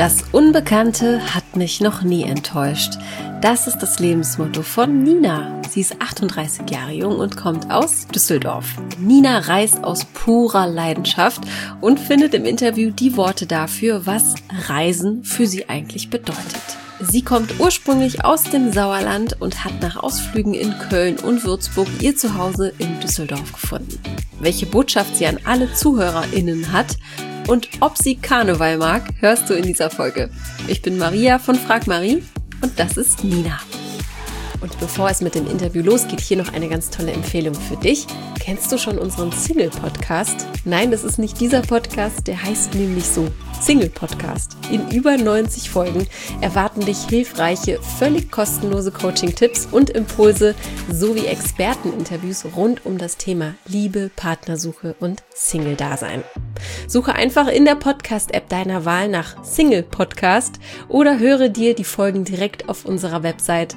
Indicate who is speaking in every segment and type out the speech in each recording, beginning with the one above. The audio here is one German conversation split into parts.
Speaker 1: Das Unbekannte hat mich noch nie enttäuscht. Das ist das Lebensmotto von Nina. Sie ist 38 Jahre jung und kommt aus Düsseldorf. Nina reist aus purer Leidenschaft und findet im Interview die Worte dafür, was Reisen für sie eigentlich bedeutet. Sie kommt ursprünglich aus dem Sauerland und hat nach Ausflügen in Köln und Würzburg ihr Zuhause in Düsseldorf gefunden. Welche Botschaft sie an alle ZuhörerInnen hat und ob sie Karneval mag, hörst du in dieser Folge. Ich bin Maria von Frag Marie und das ist Nina. Und bevor es mit dem Interview losgeht, hier noch eine ganz tolle Empfehlung für dich. Kennst du schon unseren Single-Podcast? Nein, das ist nicht dieser Podcast, der heißt nämlich so Single-Podcast. In über 90 Folgen erwarten dich hilfreiche, völlig kostenlose Coaching-Tipps und Impulse sowie Experteninterviews rund um das Thema Liebe, Partnersuche und Single-Dasein. Suche einfach in der Podcast-App deiner Wahl nach Single-Podcast oder höre dir die Folgen direkt auf unserer Website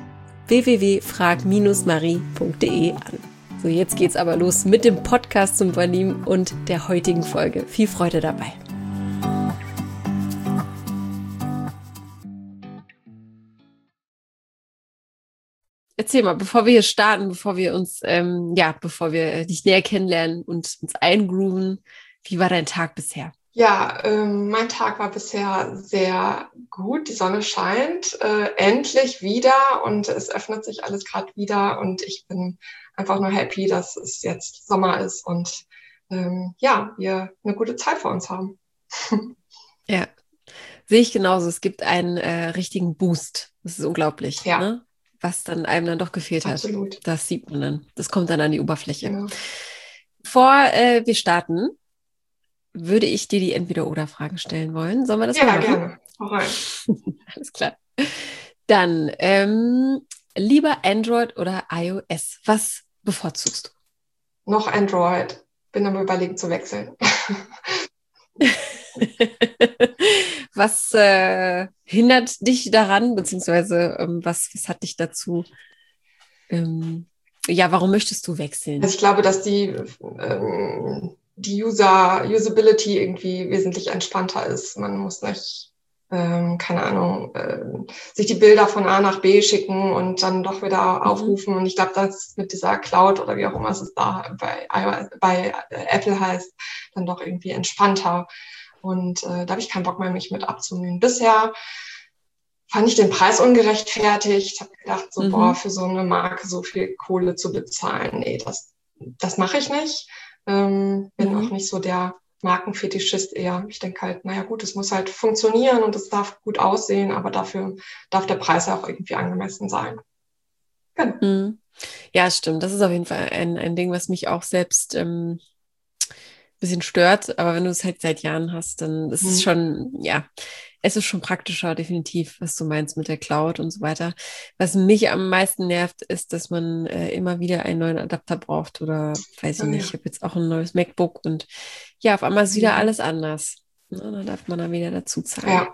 Speaker 1: www.frag-marie.de an. So, jetzt geht's aber los mit dem Podcast zum Übernehmen und der heutigen Folge. Viel Freude dabei. Erzähl mal, bevor wir hier starten, bevor wir dich näher kennenlernen und uns eingrooven, wie war dein Tag bisher?
Speaker 2: Ja, mein Tag war bisher sehr gut. Die Sonne scheint endlich wieder und es öffnet sich alles gerade wieder und ich bin einfach nur happy, dass es jetzt Sommer ist und wir eine gute Zeit vor uns haben.
Speaker 1: Ja, sehe ich genauso. Es gibt einen richtigen Boost. Das ist unglaublich,
Speaker 2: Ja.
Speaker 1: Ne? Was dann einem dann doch gefehlt hat.
Speaker 2: Absolut.
Speaker 1: Das sieht man dann. Das kommt dann an die Oberfläche.
Speaker 2: Genau.
Speaker 1: Bevor wir starten, würde ich dir die Entweder-Oder-Fragen stellen wollen. Sollen wir das mal machen?
Speaker 2: Ja, gerne. Hau rein.
Speaker 1: Alles klar. Dann lieber Android oder iOS? Was bevorzugst du?
Speaker 2: Noch Android. Bin am Überlegen zu wechseln.
Speaker 1: Was hindert dich daran, beziehungsweise was hat dich dazu, warum möchtest du wechseln?
Speaker 2: Also ich glaube, dass die Usability irgendwie wesentlich entspannter ist. Man muss nicht, sich die Bilder von A nach B schicken und dann doch wieder aufrufen. Und ich glaube, das mit dieser Cloud oder wie auch immer es da bei Apple heißt, dann doch irgendwie entspannter. Und da habe ich keinen Bock mehr, mich mit abzunehmen. Bisher fand ich den Preis ungerechtfertigt. Ich habe gedacht, für so eine Marke so viel Kohle zu bezahlen, nee, das mache ich nicht. Bin auch nicht so der Markenfetischist eher. Ich denke halt, naja gut, es muss halt funktionieren und es darf gut aussehen, aber dafür darf der Preis auch irgendwie angemessen sein. Genau.
Speaker 1: Ja, stimmt. Das ist auf jeden Fall ein Ding, was mich auch selbst bisschen stört, aber wenn du es halt seit Jahren hast, dann ist es schon, es ist schon praktischer, definitiv, was du meinst mit der Cloud und so weiter. Was mich am meisten nervt, ist, dass man immer wieder einen neuen Adapter braucht oder weiß ich nicht, ich habe jetzt auch ein neues MacBook und ja, auf einmal ist wieder alles anders. Na, da darf man dann wieder dazu zahlen.
Speaker 2: Ja.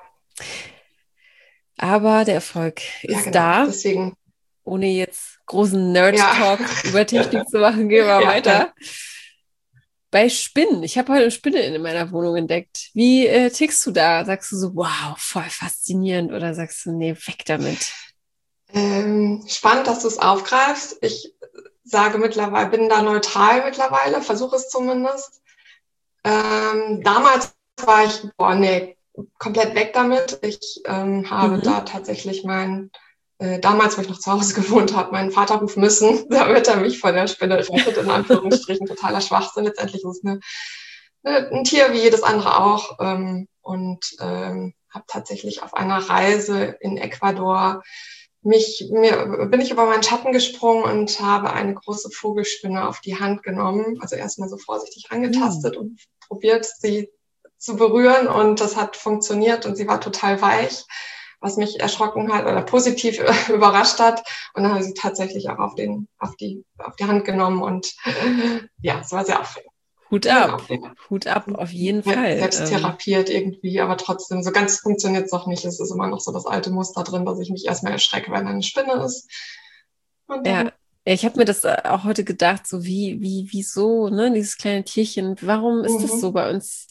Speaker 1: Aber der Erfolg ist da.
Speaker 2: Deswegen.
Speaker 1: Ohne jetzt großen Nerd-Talk über Technik zu machen, gehen wir weiter. Bei Spinnen. Ich habe heute eine Spinne in meiner Wohnung entdeckt. Wie tickst du da? Sagst du so, wow, voll faszinierend oder sagst du, nee, weg damit?
Speaker 2: Spannend, dass du es aufgreifst. Ich sage mittlerweile, bin da neutral mittlerweile, versuche es zumindest. Damals war ich, komplett weg damit. Ich habe da tatsächlich damals, wo ich noch zu Hause gewohnt habe, meinen Vater rufen müssen, damit er mich von der Spinne rettet, in Anführungsstrichen. Totaler Schwachsinn. Letztendlich ist es ein Tier wie jedes andere auch. Und habe tatsächlich auf einer Reise in Ecuador bin ich über meinen Schatten gesprungen und habe eine große Vogelspinne auf die Hand genommen. Also erstmal so vorsichtig angetastet und probiert, sie zu berühren. Und das hat funktioniert und sie war total weich, was mich erschrocken hat oder positiv überrascht hat. Und dann habe ich sie tatsächlich auch auf die Hand genommen und es war sehr aufregend.
Speaker 1: Hut ab, Hut ab, auf jeden Fall.
Speaker 2: Selbst therapiert irgendwie, aber trotzdem, so ganz funktioniert es noch nicht. Es ist immer noch so das alte Muster drin, dass ich mich erstmal erschrecke, wenn eine Spinne ist.
Speaker 1: Ja, ich habe mir das auch heute gedacht, so wieso, ne, dieses kleine Tierchen, warum ist das so bei uns?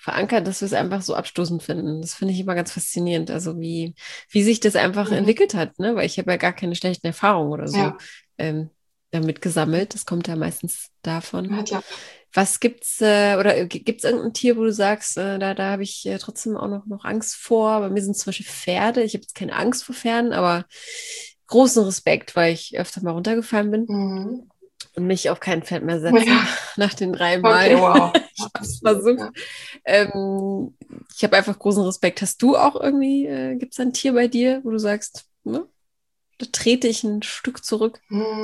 Speaker 1: verankert, dass wir es einfach so abstoßend finden. Das finde ich immer ganz faszinierend. Also wie sich das einfach entwickelt hat, ne? Weil ich habe ja gar keine schlechten Erfahrungen oder so damit gesammelt. Das kommt ja meistens davon.
Speaker 2: Ja.
Speaker 1: Was gibt's, oder gibt's irgendein Tier, wo du sagst, da habe ich trotzdem auch noch Angst vor? Bei mir sind zum Beispiel Pferde. Ich habe jetzt keine Angst vor Pferden, aber großen Respekt, weil ich öfter mal runtergefallen bin und mich auf kein Pferd mehr setze nach den 3 Mal.
Speaker 2: Okay, wow.
Speaker 1: Ich habe es versucht. Ich habe einfach großen Respekt. Hast du auch irgendwie, gibt es ein Tier bei dir, wo du sagst, ne, da trete ich ein Stück zurück?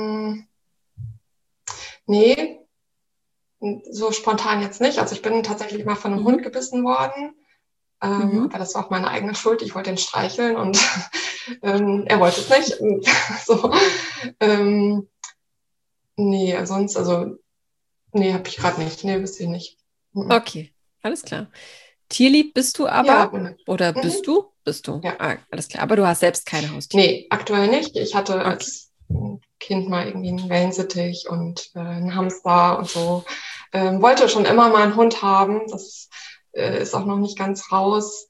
Speaker 2: Nee, so spontan jetzt nicht. Also ich bin tatsächlich mal von einem Hund gebissen worden. Aber das war auch meine eigene Schuld. Ich wollte ihn streicheln und er wollte es nicht. So. Nee, sonst, nee, habe ich gerade nicht. Nee, wüsste ich nicht.
Speaker 1: Okay, alles klar. Tierlieb bist du aber?
Speaker 2: Ja,
Speaker 1: oder bist du? Bist du?
Speaker 2: Ja.
Speaker 1: Ah, alles klar. Aber du hast selbst keine Haustiere?
Speaker 2: Nee, aktuell nicht. Ich hatte als Kind mal irgendwie einen Wellensittich und einen Hamster und so. Wollte schon immer mal einen Hund haben. Das ist auch noch nicht ganz raus.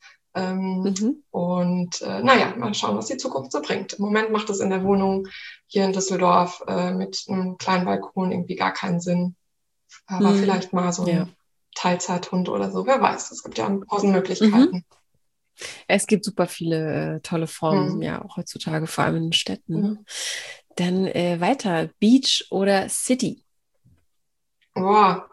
Speaker 2: Und naja, mal schauen, was die Zukunft so bringt. Im Moment macht es in der Wohnung hier in Düsseldorf mit einem kleinen Balkon irgendwie gar keinen Sinn. Aber vielleicht mal so ein Teilzeithund oder so. Wer weiß, es gibt ja 1000 Möglichkeiten.
Speaker 1: Es gibt super viele tolle Formen, ja, auch heutzutage, vor allem in den Städten. Ne? Dann weiter, Beach oder City?
Speaker 2: Boah,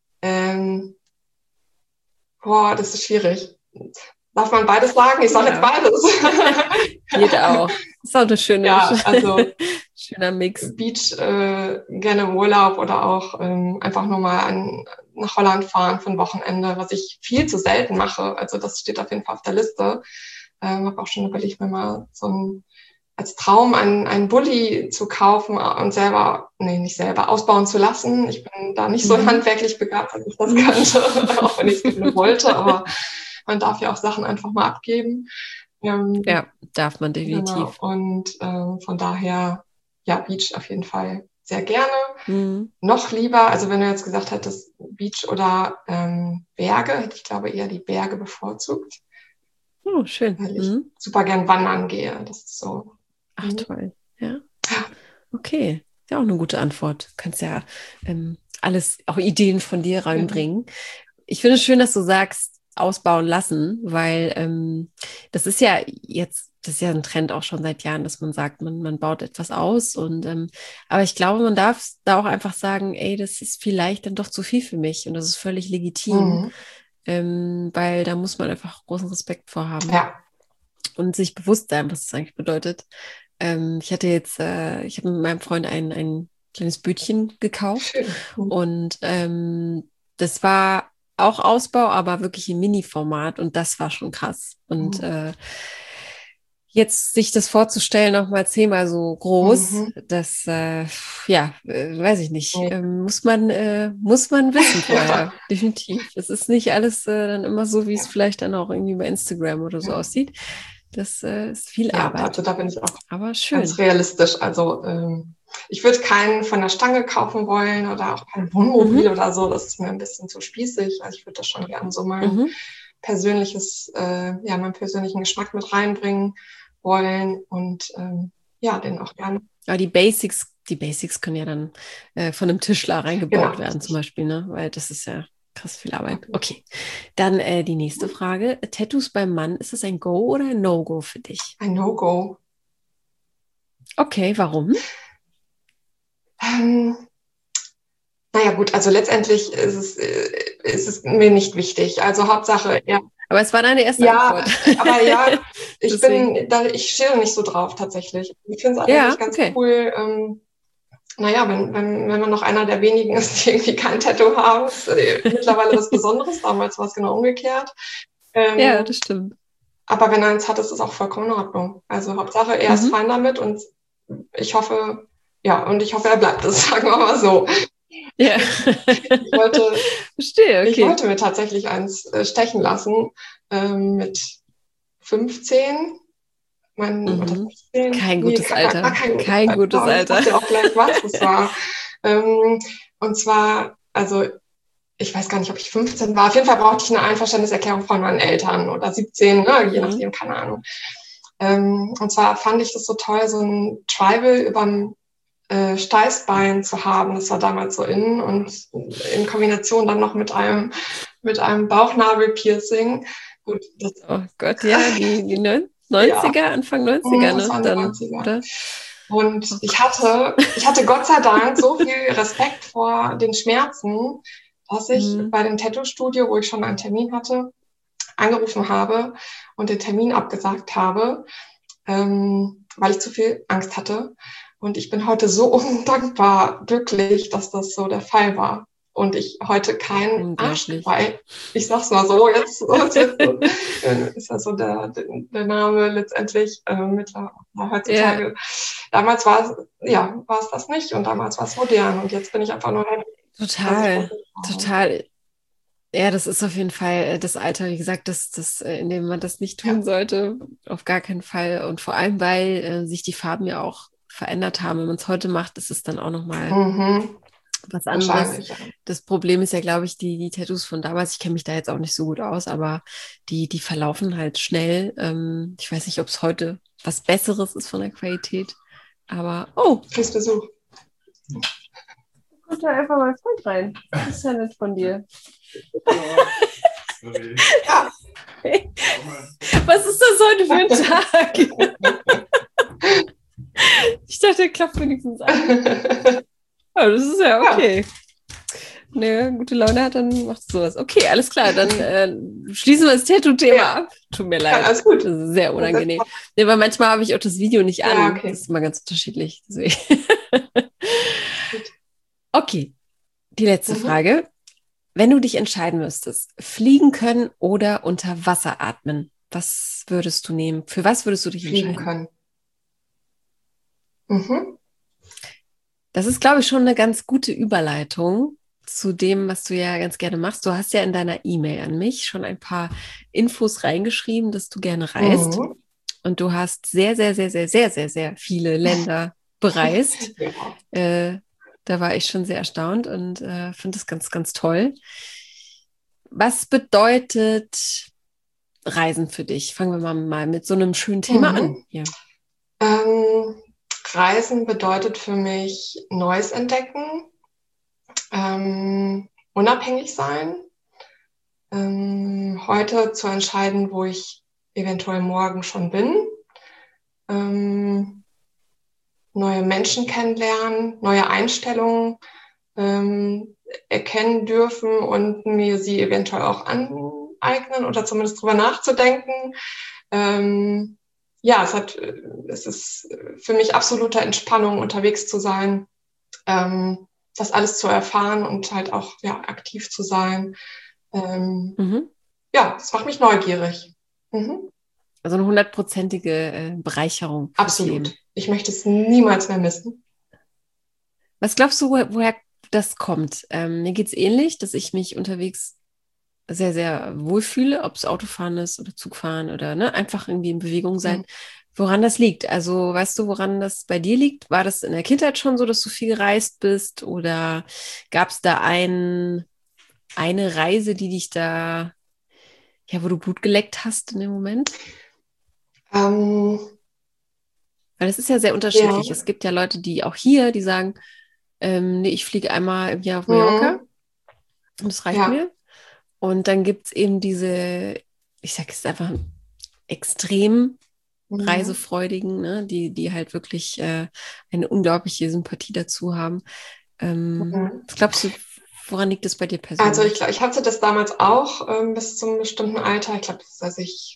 Speaker 2: das ist schwierig. Darf man beides sagen? Ich sage jetzt beides.
Speaker 1: Geht auch. Ist auch eine schöne, schöner Mix.
Speaker 2: Beach, gerne im Urlaub oder auch einfach nur mal nach Holland fahren für ein Wochenende, was ich viel zu selten mache. Also das steht auf jeden Fall auf der Liste. Habe auch schon überlegt, mir mal als Traum einen Bulli zu kaufen und nicht selber, ausbauen zu lassen. Ich bin da nicht so handwerklich begabt, als ich das könnte, auch wenn ich es gerne wollte, aber man darf ja auch Sachen einfach mal abgeben.
Speaker 1: Ja, darf man definitiv.
Speaker 2: Genau. Und von daher, ja, Beach auf jeden Fall sehr gerne. Noch lieber, also wenn du jetzt gesagt hättest, Beach oder Berge, hätte ich glaube eher die Berge bevorzugt.
Speaker 1: Oh, schön.
Speaker 2: Weil ich super gern wandern gehe. Das ist so.
Speaker 1: Ach, toll. Ja. Okay. Ist ja auch eine gute Antwort. Du kannst ja alles, auch Ideen von dir reinbringen. Ich finde es schön, dass du sagst, ausbauen lassen, weil das ist ja ein Trend auch schon seit Jahren, dass man sagt, man baut etwas aus aber ich glaube, man darf da auch einfach sagen, ey, das ist vielleicht dann doch zu viel für mich und das ist völlig legitim, weil da muss man einfach großen Respekt vor haben und sich bewusst sein, was das eigentlich bedeutet. Ich habe mit meinem Freund ein kleines Bötchen gekauft und das war auch Ausbau, aber wirklich im Mini-Format und das war schon krass. Und jetzt sich das vorzustellen, noch mal 10-mal so groß, das, weiß ich nicht, muss man wissen vorher, definitiv. Es ist nicht alles dann immer so, wie es vielleicht dann auch irgendwie bei Instagram oder so aussieht. Das ist viel Arbeit.
Speaker 2: Also da bin ich auch
Speaker 1: aber schön.
Speaker 2: Ganz realistisch. Also ich würde keinen von der Stange kaufen wollen oder auch kein Wohnmobil oder so. Das ist mir ein bisschen zu spießig. Also ich würde da schon gerne so mein persönliches, meinen persönlichen Geschmack mit reinbringen wollen und den auch gerne.
Speaker 1: Aber die Basics können ja dann von einem Tischler reingebaut werden zum Beispiel, ne? Weil das ist ja krass viel Arbeit. Okay, dann die nächste Frage. Tattoos beim Mann, ist das ein Go oder ein No-Go für dich?
Speaker 2: Ein No-Go.
Speaker 1: Okay, warum?
Speaker 2: Naja gut, also letztendlich ist es mir nicht wichtig. Also Hauptsache,
Speaker 1: Aber es war deine erste Antwort.
Speaker 2: Aber ich stehe nicht so drauf tatsächlich. Ich finde es eigentlich ganz cool. Wenn man noch einer der wenigen ist, die irgendwie kein Tattoo haben, ist mittlerweile was Besonderes. Damals war es genau umgekehrt.
Speaker 1: Ja, das stimmt.
Speaker 2: Aber wenn er eins hat, ist es auch vollkommen in Ordnung. Also Hauptsache, er ist fein damit und ich hoffe, er bleibt es, sagen wir mal so.
Speaker 1: Ja.
Speaker 2: Ich wollte mir tatsächlich eins stechen lassen mit 15.
Speaker 1: Kein gutes Alter. Kein gutes Alter.
Speaker 2: Ich sag dir auch gleich, was das war. Und zwar, also ich weiß gar nicht, ob ich 15 war. Auf jeden Fall brauchte ich eine Einverständniserklärung von meinen Eltern oder 17, ne? Je nachdem, keine Ahnung. Und zwar fand ich das so toll, so ein Tribal überm Steißbein zu haben. Das war damals so in und in Kombination dann noch mit einem Bauchnabelpiercing. Gut, das,
Speaker 1: Oh Gott, ja, die 90er,
Speaker 2: ja.
Speaker 1: Anfang 90er,
Speaker 2: Das
Speaker 1: ne?
Speaker 2: waren die
Speaker 1: Dann,
Speaker 2: 90er.
Speaker 1: oder?
Speaker 2: Und
Speaker 1: Oh
Speaker 2: ich
Speaker 1: Gott.
Speaker 2: hatte Gott sei Dank so viel Respekt vor den Schmerzen, dass ich
Speaker 1: Mhm.
Speaker 2: bei dem Tattoo-Studio, wo ich schon einen Termin hatte, angerufen habe und den Termin abgesagt habe, weil ich zu viel Angst hatte. Und ich bin heute so undankbar glücklich, dass das so der Fall war. Und ich heute kein
Speaker 1: Unglaublich.
Speaker 2: Arschgeweih, ich sag's mal so, jetzt ist ja so der Name letztendlich
Speaker 1: Ja,
Speaker 2: heutzutage. Damals war es das nicht und damals war es modern und jetzt bin ich einfach nur happy, dass ich das
Speaker 1: total,
Speaker 2: nicht habe.
Speaker 1: total. Ja, das ist auf jeden Fall das Alter, wie gesagt, in dem man das nicht tun
Speaker 2: Ja.
Speaker 1: sollte, auf gar keinen Fall. Und vor allem, weil sich die Farben ja auch verändert haben. Wenn man es heute macht, ist es dann auch nochmal
Speaker 2: Mhm.
Speaker 1: was anderes.
Speaker 2: Wahrscheinlich, ja.
Speaker 1: Das Problem ist ja, glaube ich, die Tattoos von damals, ich kenne mich da jetzt auch nicht so gut aus, aber die verlaufen halt schnell. Ich weiß nicht, ob es heute was Besseres ist von der Qualität, aber
Speaker 2: Kriegst Besuch.
Speaker 1: kommt da einfach mal Freund rein. Das ist ja nett von dir.
Speaker 2: Ja.
Speaker 1: Was ist das heute für ein Tag? Ich dachte, er klappt wenigstens an. Aber das ist ja okay. Ne, gute Laune hat, dann macht es sowas. Okay, alles klar, dann schließen wir das Tattoo-Thema
Speaker 2: Ja.
Speaker 1: ab. Tut mir
Speaker 2: Ja,
Speaker 1: leid.
Speaker 2: alles gut.
Speaker 1: Das ist sehr unangenehm. Nee, weil manchmal habe ich auch das Video nicht an.
Speaker 2: Ja, okay.
Speaker 1: Das ist immer ganz unterschiedlich. Deswegen. Okay, die letzte
Speaker 2: Mhm.
Speaker 1: Frage. Wenn du dich entscheiden müsstest, fliegen können oder unter Wasser atmen, was würdest du nehmen? Für was würdest du dich
Speaker 2: Fliegen
Speaker 1: entscheiden?
Speaker 2: können. Mhm.
Speaker 1: Das ist, glaube ich, schon eine ganz gute Überleitung zu dem, was du ja ganz gerne machst. Du hast ja in deiner E-Mail an mich schon ein paar Infos reingeschrieben, dass du gerne reist.
Speaker 2: Mhm.
Speaker 1: Und du hast sehr, sehr, sehr, sehr, sehr, sehr, sehr viele Länder bereist.
Speaker 2: Ja.
Speaker 1: Da war ich schon sehr erstaunt und finde das ganz, ganz toll. Was bedeutet Reisen für dich? Fangen wir mal mit so einem schönen Thema an.
Speaker 2: Mhm.
Speaker 1: Ja.
Speaker 2: Reisen bedeutet für mich Neues entdecken, unabhängig sein, heute zu entscheiden, wo ich eventuell morgen schon bin, neue Menschen kennenlernen, neue Einstellungen erkennen dürfen und mir sie eventuell auch aneignen oder zumindest drüber nachzudenken. Ja, es ist für mich absolute Entspannung, unterwegs zu sein, das alles zu erfahren und halt auch aktiv zu sein. Ja, das macht mich neugierig. Mhm.
Speaker 1: Also eine 100%ige Bereicherung fürs
Speaker 2: Absolut.
Speaker 1: Leben.
Speaker 2: Ich möchte es niemals mehr missen.
Speaker 1: Was glaubst du, woher das kommt? Mir geht es ähnlich, dass ich mich unterwegs sehr, sehr wohlfühle, ob es Autofahren ist oder Zugfahren oder ne, einfach irgendwie in Bewegung sein.
Speaker 2: Mhm.
Speaker 1: Woran das liegt? Also weißt du, woran das bei dir liegt? War das in der Kindheit schon so, dass du viel gereist bist? Oder gab es da eine Reise, die dich da, ja, wo du Blut geleckt hast in dem Moment?
Speaker 2: Ähm,
Speaker 1: Weil es ist ja sehr
Speaker 2: ja.
Speaker 1: unterschiedlich. Es gibt ja Leute, die auch hier, die sagen, nee, ich fliege einmal im Jahr auf Mallorca
Speaker 2: Mhm.
Speaker 1: und das reicht
Speaker 2: Ja.
Speaker 1: mir. Und dann gibt es eben diese, ich sage es einfach, extrem
Speaker 2: Mhm.
Speaker 1: Reisefreudigen, ne? Die halt wirklich eine unglaubliche Sympathie dazu haben.
Speaker 2: Mhm.
Speaker 1: Was glaubst du, woran liegt es bei dir
Speaker 2: Also
Speaker 1: persönlich?
Speaker 2: ich hatte das damals auch bis zu einem bestimmten Alter. Ich glaube, als ich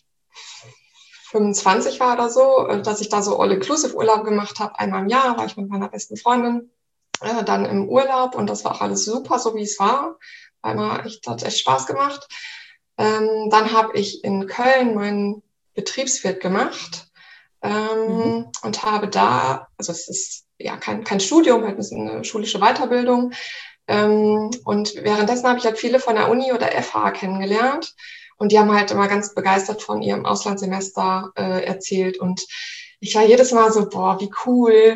Speaker 2: 25 war oder so, dass ich da so All-Inclusive-Urlaub gemacht habe. Einmal im Jahr war ich mit meiner besten Freundin dann im Urlaub und das war auch alles super, so wie es war. Hat echt Spaß gemacht. Dann habe ich in Köln meinen Betriebswirt gemacht
Speaker 1: Mhm.
Speaker 2: und habe da, also es ist ja kein Studium, halt eine schulische Weiterbildung. Und währenddessen habe ich halt viele von der Uni oder FH kennengelernt. Und die haben halt immer ganz begeistert von ihrem Auslandssemester erzählt. Und ich war jedes Mal so, boah, wie cool.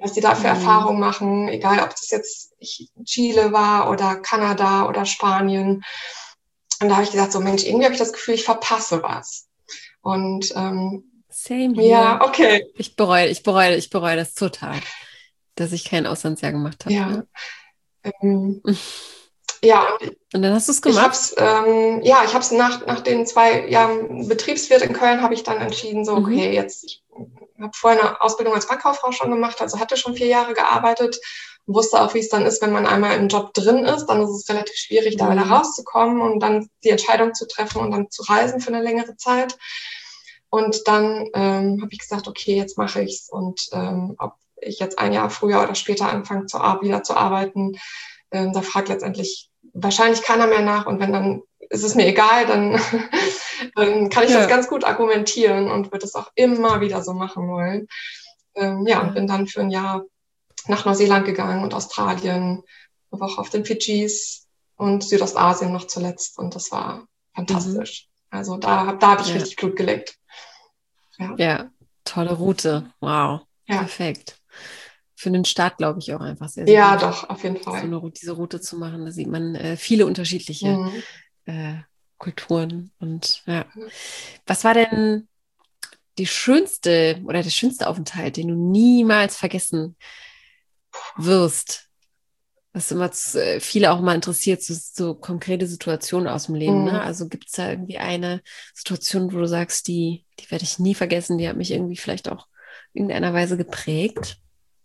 Speaker 2: was die da für Erfahrungen machen, egal ob das jetzt Chile war oder Kanada oder Spanien. Und da habe ich gesagt, so Mensch, irgendwie habe ich das Gefühl, ich verpasse was. Und
Speaker 1: Same hier.
Speaker 2: ja, okay.
Speaker 1: Ich bereue das total, dass ich kein Auslandsjahr gemacht habe.
Speaker 2: Ja.
Speaker 1: Ja.
Speaker 2: Ja,
Speaker 1: Und dann hast du es
Speaker 2: ich habe
Speaker 1: gemacht?
Speaker 2: es nach den 2 Jahren Betriebswirt in Köln habe ich dann entschieden, so okay, jetzt, ich habe vorher eine Ausbildung als Bankkauffrau schon gemacht, also hatte schon 4 Jahre gearbeitet und wusste auch, wie es dann ist, wenn man einmal im Job drin ist, dann ist es relativ schwierig, da wieder rauszukommen und dann die Entscheidung zu treffen und dann zu reisen für eine längere Zeit. Und dann habe ich gesagt, okay, jetzt mache ich's und ob ich jetzt 1 Jahr früher oder später anfange wieder zu arbeiten, da fragt letztendlich wahrscheinlich keiner mehr nach und wenn, dann ist es mir egal, dann kann ich das ganz gut argumentieren und würde es auch immer wieder so machen wollen. Und bin dann für 1 Jahr nach Neuseeland gegangen und Australien, eine Woche auf den Fidschis und Südostasien noch zuletzt und das war fantastisch. Also da hab ich richtig Blut geleckt.
Speaker 1: Ja, tolle Route. Wow, perfekt. Für den Start glaube ich auch einfach sehr, sehr gut.
Speaker 2: Ja, doch, auf jeden Fall.
Speaker 1: So diese Route zu machen, da sieht man viele unterschiedliche Kulturen. Und ja. Was war denn der schönste Aufenthalt, den du niemals vergessen wirst? Was immer viele auch mal interessiert, so konkrete Situationen aus dem Leben. Ne? Also gibt es da irgendwie eine Situation, wo du sagst, die werde ich nie vergessen, die hat mich irgendwie vielleicht auch in irgendeiner Weise geprägt?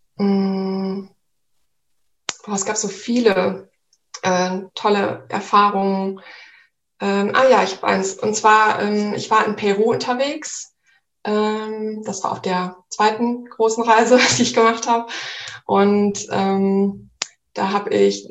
Speaker 2: Es gab so viele tolle Erfahrungen. Ich habe eins. Und zwar, ich war in Peru unterwegs. Das war auf der 2. großen Reise, die ich gemacht habe. Und da habe ich,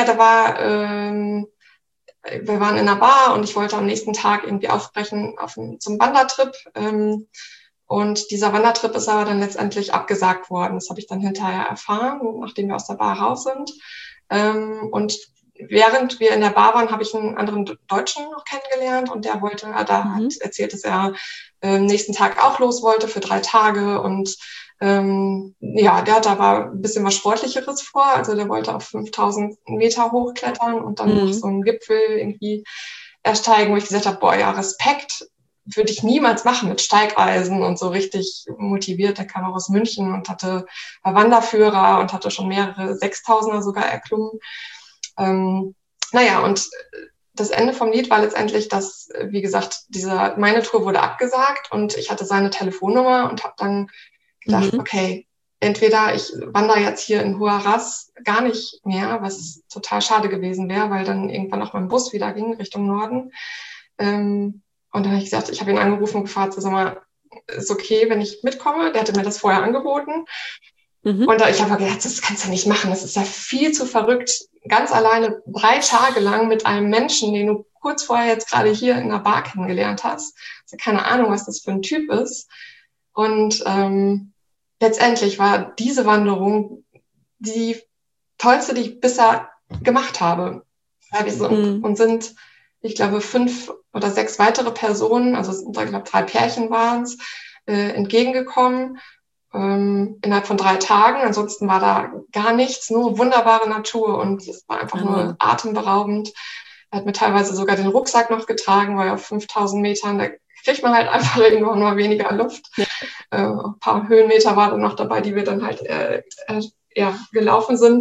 Speaker 2: wir waren in einer Bar und ich wollte am nächsten Tag irgendwie aufbrechen zum Wandertrip. Und dieser Wandertrip ist aber dann letztendlich abgesagt worden. Das habe ich dann hinterher erfahren, nachdem wir aus der Bar raus sind. Und während wir in der Bar waren, habe ich einen anderen Deutschen noch kennengelernt und der hat erzählt, dass er nächsten Tag auch los wollte für 3 Tage und der hat aber ein bisschen was Sportlicheres vor. Also der wollte auf 5000 Meter hochklettern und dann noch so einen Gipfel irgendwie ersteigen, wo ich gesagt habe, boah, ja, Respekt, würde ich niemals machen mit Steigeisen und so richtig motiviert. Der kam auch aus München und war Wanderführer und hatte schon mehrere 6000er sogar erklommen. Und das Ende vom Lied war letztendlich, dass, wie gesagt, meine Tour wurde abgesagt und ich hatte seine Telefonnummer und habe dann gedacht, okay, entweder ich wandere jetzt hier in Huaraz gar nicht mehr, was total schade gewesen wäre, weil dann irgendwann auch mein Bus wieder ging Richtung Norden. Und dann habe ich gesagt, ich habe ihn angerufen und gefragt, sag mal, ist okay, wenn ich mitkomme? Der hatte mir das vorher angeboten. Und ich habe gedacht, das kannst du nicht machen. Das ist ja viel zu verrückt. Ganz alleine 3 Tage lang mit einem Menschen, den du kurz vorher jetzt gerade hier in einer Bar kennengelernt hast. Also keine Ahnung, was das für ein Typ ist. Und letztendlich war diese Wanderung die tollste, die ich bisher gemacht habe. Und sind, ich glaube, 5 oder 6 weitere Personen, also ich glaube 3 Pärchen waren es, entgegengekommen. Innerhalb von 3 Tagen. Ansonsten war da gar nichts, nur wunderbare Natur und es war einfach nur atemberaubend. Er hat mir teilweise sogar den Rucksack noch getragen, weil auf 5000 Metern, da kriegt man halt einfach irgendwann nur weniger Luft. Ein paar Höhenmeter waren dann noch dabei, die wir dann halt gelaufen sind.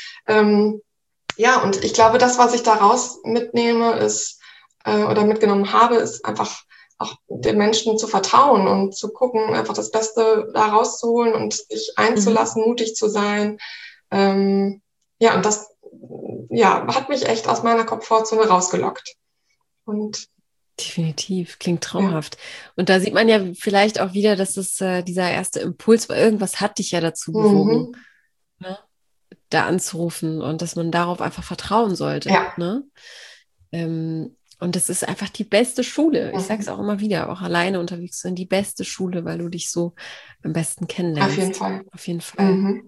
Speaker 2: Und ich glaube, das, was ich daraus mitnehme, oder mitgenommen habe, ist einfach auch den Menschen zu vertrauen und zu gucken, einfach das Beste da rauszuholen und sich einzulassen, mutig zu sein. Und das hat mich echt aus meiner Komfortzone rausgelockt. Und
Speaker 1: definitiv, klingt traumhaft. Und da sieht man ja vielleicht auch wieder, dass es dieser erste Impuls war, irgendwas hat dich ja dazu bewogen, ne? Da anzurufen und dass man darauf einfach vertrauen sollte.
Speaker 2: Ja.
Speaker 1: Ne? Und das ist einfach die beste Schule. Ich sage es auch immer wieder, auch alleine unterwegs zu sein, die beste Schule, weil du dich so am besten kennenlernst.
Speaker 2: Auf jeden Fall.
Speaker 1: Auf jeden Fall.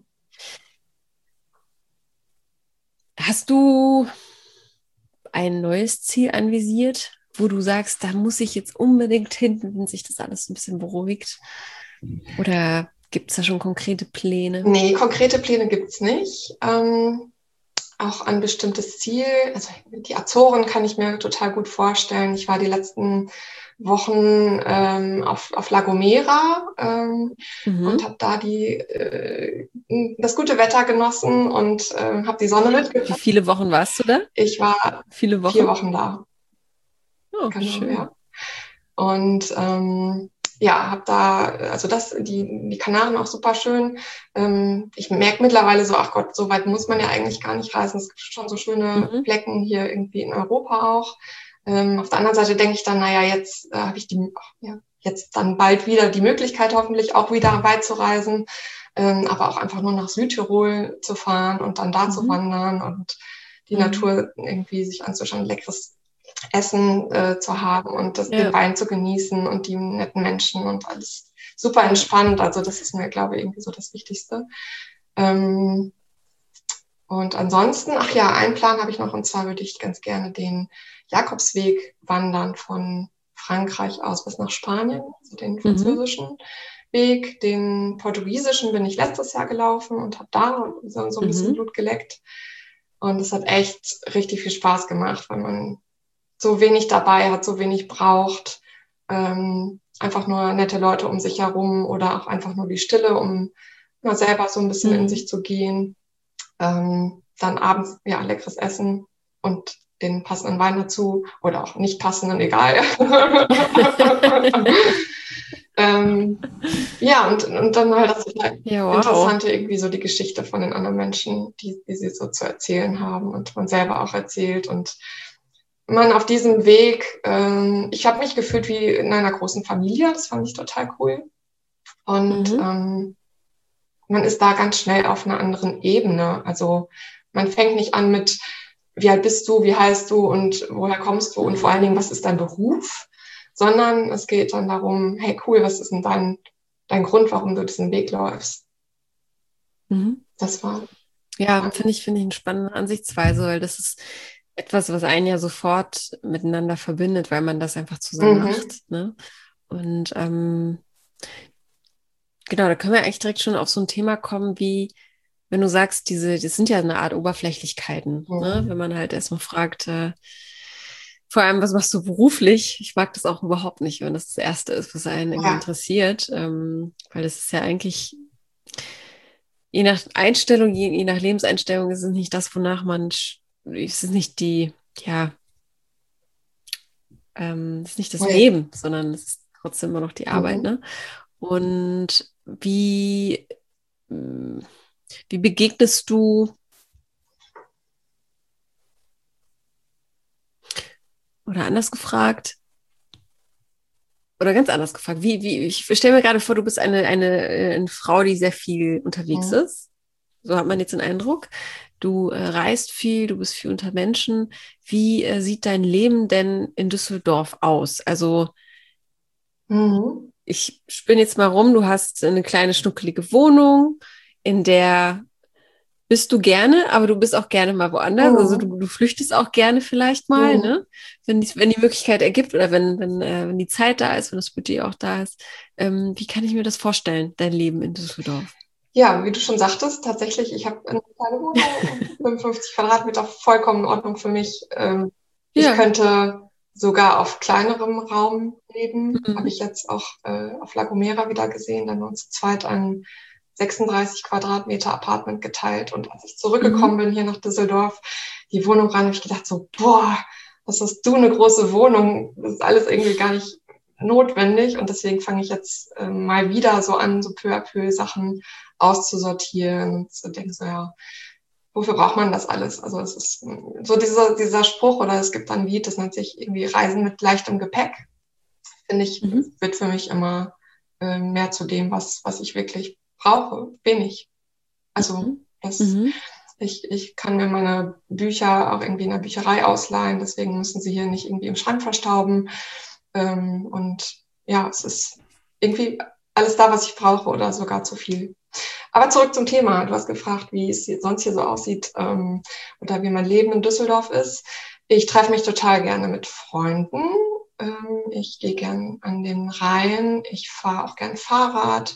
Speaker 1: Hast du ein neues Ziel anvisiert, wo du sagst, da muss ich jetzt unbedingt hin, wenn sich das alles ein bisschen beruhigt? Oder Gibt es da schon konkrete Pläne?
Speaker 2: Nee, konkrete Pläne gibt's nicht. Auch ein bestimmtes Ziel. Also die Azoren kann ich mir total gut vorstellen. Ich war die letzten Wochen auf La Gomera und habe da das gute Wetter genossen und habe die Sonne
Speaker 1: Wie
Speaker 2: mitgebracht.
Speaker 1: viele Wochen warst du da?
Speaker 2: Ich war
Speaker 1: Viele Wochen?
Speaker 2: 4 Wochen da.
Speaker 1: Oh,
Speaker 2: Genau,
Speaker 1: schön.
Speaker 2: ja. Und ja, habe da, also die Kanaren auch super schön. Ich merke mittlerweile so, ach Gott, so weit muss man ja eigentlich gar nicht reisen. Es gibt schon so schöne Flecken hier irgendwie in Europa auch. Auf der anderen Seite denke ich dann, naja, jetzt habe ich jetzt dann bald wieder die Möglichkeit, hoffentlich auch wieder weit zu reisen, aber auch einfach nur nach Südtirol zu fahren und dann da zu wandern und die Natur irgendwie sich anzuschauen, leckeres Essen zu haben und den Wein zu genießen und die netten Menschen und alles super entspannt. Also das ist mir, glaube ich, irgendwie so das Wichtigste. Und ansonsten, ach ja, einen Plan habe ich noch, und zwar würde ich ganz gerne den Jakobsweg wandern von Frankreich aus bis nach Spanien, also den französischen Weg. Den portugiesischen bin ich letztes Jahr gelaufen und habe da so ein bisschen Blut geleckt. Und es hat echt richtig viel Spaß gemacht, weil man so wenig dabei hat, so wenig braucht, einfach nur nette Leute um sich herum oder auch einfach nur die Stille, um mal selber so ein bisschen in sich zu gehen. Dann abends, ja, leckeres Essen und den passenden Wein dazu oder auch nicht passenden, egal. Ja, und dann halt das Interessante, irgendwie so die Geschichte von den anderen Menschen, die sie so zu erzählen haben und man selber auch erzählt und man auf diesem Weg, ich habe mich gefühlt wie in einer großen Familie, das fand ich total cool. Und man ist da ganz schnell auf einer anderen Ebene. Also man fängt nicht an mit, wie alt bist du, wie heißt du und woher kommst du und vor allen Dingen, was ist dein Beruf? Sondern es geht dann darum, hey cool, was ist denn dein Grund, warum du diesen Weg läufst? Das war...
Speaker 1: Ja, finde ich eine spannende Ansichtsweise, weil das ist etwas, was einen ja sofort miteinander verbindet, weil man das einfach zusammen macht. Ne? Und genau, da können wir eigentlich direkt schon auf so ein Thema kommen, wie wenn du sagst, das sind ja eine Art Oberflächlichkeiten, ne? Wenn man halt erstmal fragt, vor allem, was machst du beruflich? Ich mag das auch überhaupt nicht, wenn das Erste ist, was einen irgendwie interessiert, weil das ist ja eigentlich, je nach Einstellung, je nach Lebenseinstellung, ist es nicht das, wonach man, es ist nicht es ist nicht das Leben, sondern es ist trotzdem immer noch die Arbeit, ne? Und wie begegnest du, oder anders gefragt, oder ganz anders gefragt, ich stelle mir gerade vor, du bist eine Frau, die sehr viel unterwegs ist. So hat man jetzt den Eindruck. Du reist viel, du bist viel unter Menschen. Wie sieht dein Leben denn in Düsseldorf aus? Also ich spinne jetzt mal rum, du hast eine kleine schnuckelige Wohnung, in der bist du gerne, aber du bist auch gerne mal woanders. Also du flüchtest auch gerne vielleicht mal, ne? Wenn die Möglichkeit ergibt oder wenn die Zeit da ist, wenn das Budget auch da ist. Wie kann ich mir das vorstellen, dein Leben in Düsseldorf?
Speaker 2: Ja, wie du schon sagtest, tatsächlich, ich habe eine kleine Wohnung, 55 Quadratmeter, vollkommen in Ordnung für mich. Ich könnte sogar auf kleinerem Raum leben. Habe ich jetzt auch auf La Gomera wieder gesehen. Dann haben wir uns zu zweit ein 36 Quadratmeter Apartment geteilt. Und als ich zurückgekommen bin hier nach Düsseldorf, die Wohnung rein, habe ich gedacht so, boah, was hast du eine große Wohnung? Das ist alles irgendwie gar nicht notwendig. Und deswegen fange ich jetzt mal wieder so an, so peu à peu Sachen auszusortieren und zu denken, so ja, wofür braucht man das alles? Also es ist so dieser Spruch, oder es gibt ein Lied, das nennt sich irgendwie Reisen mit leichtem Gepäck. Finde ich, wird für mich immer mehr zu dem, was ich wirklich brauche, wenig. Also ich kann mir meine Bücher auch irgendwie in der Bücherei ausleihen, deswegen müssen sie hier nicht irgendwie im Schrank verstauben. Und ja, es ist irgendwie alles da, was ich brauche oder sogar zu viel. Aber zurück zum Thema. Du hast gefragt, wie es sonst hier so aussieht oder wie mein Leben in Düsseldorf ist. Ich treffe mich total gerne mit Freunden. Ich gehe gern an den Rhein. Ich fahre auch gern Fahrrad.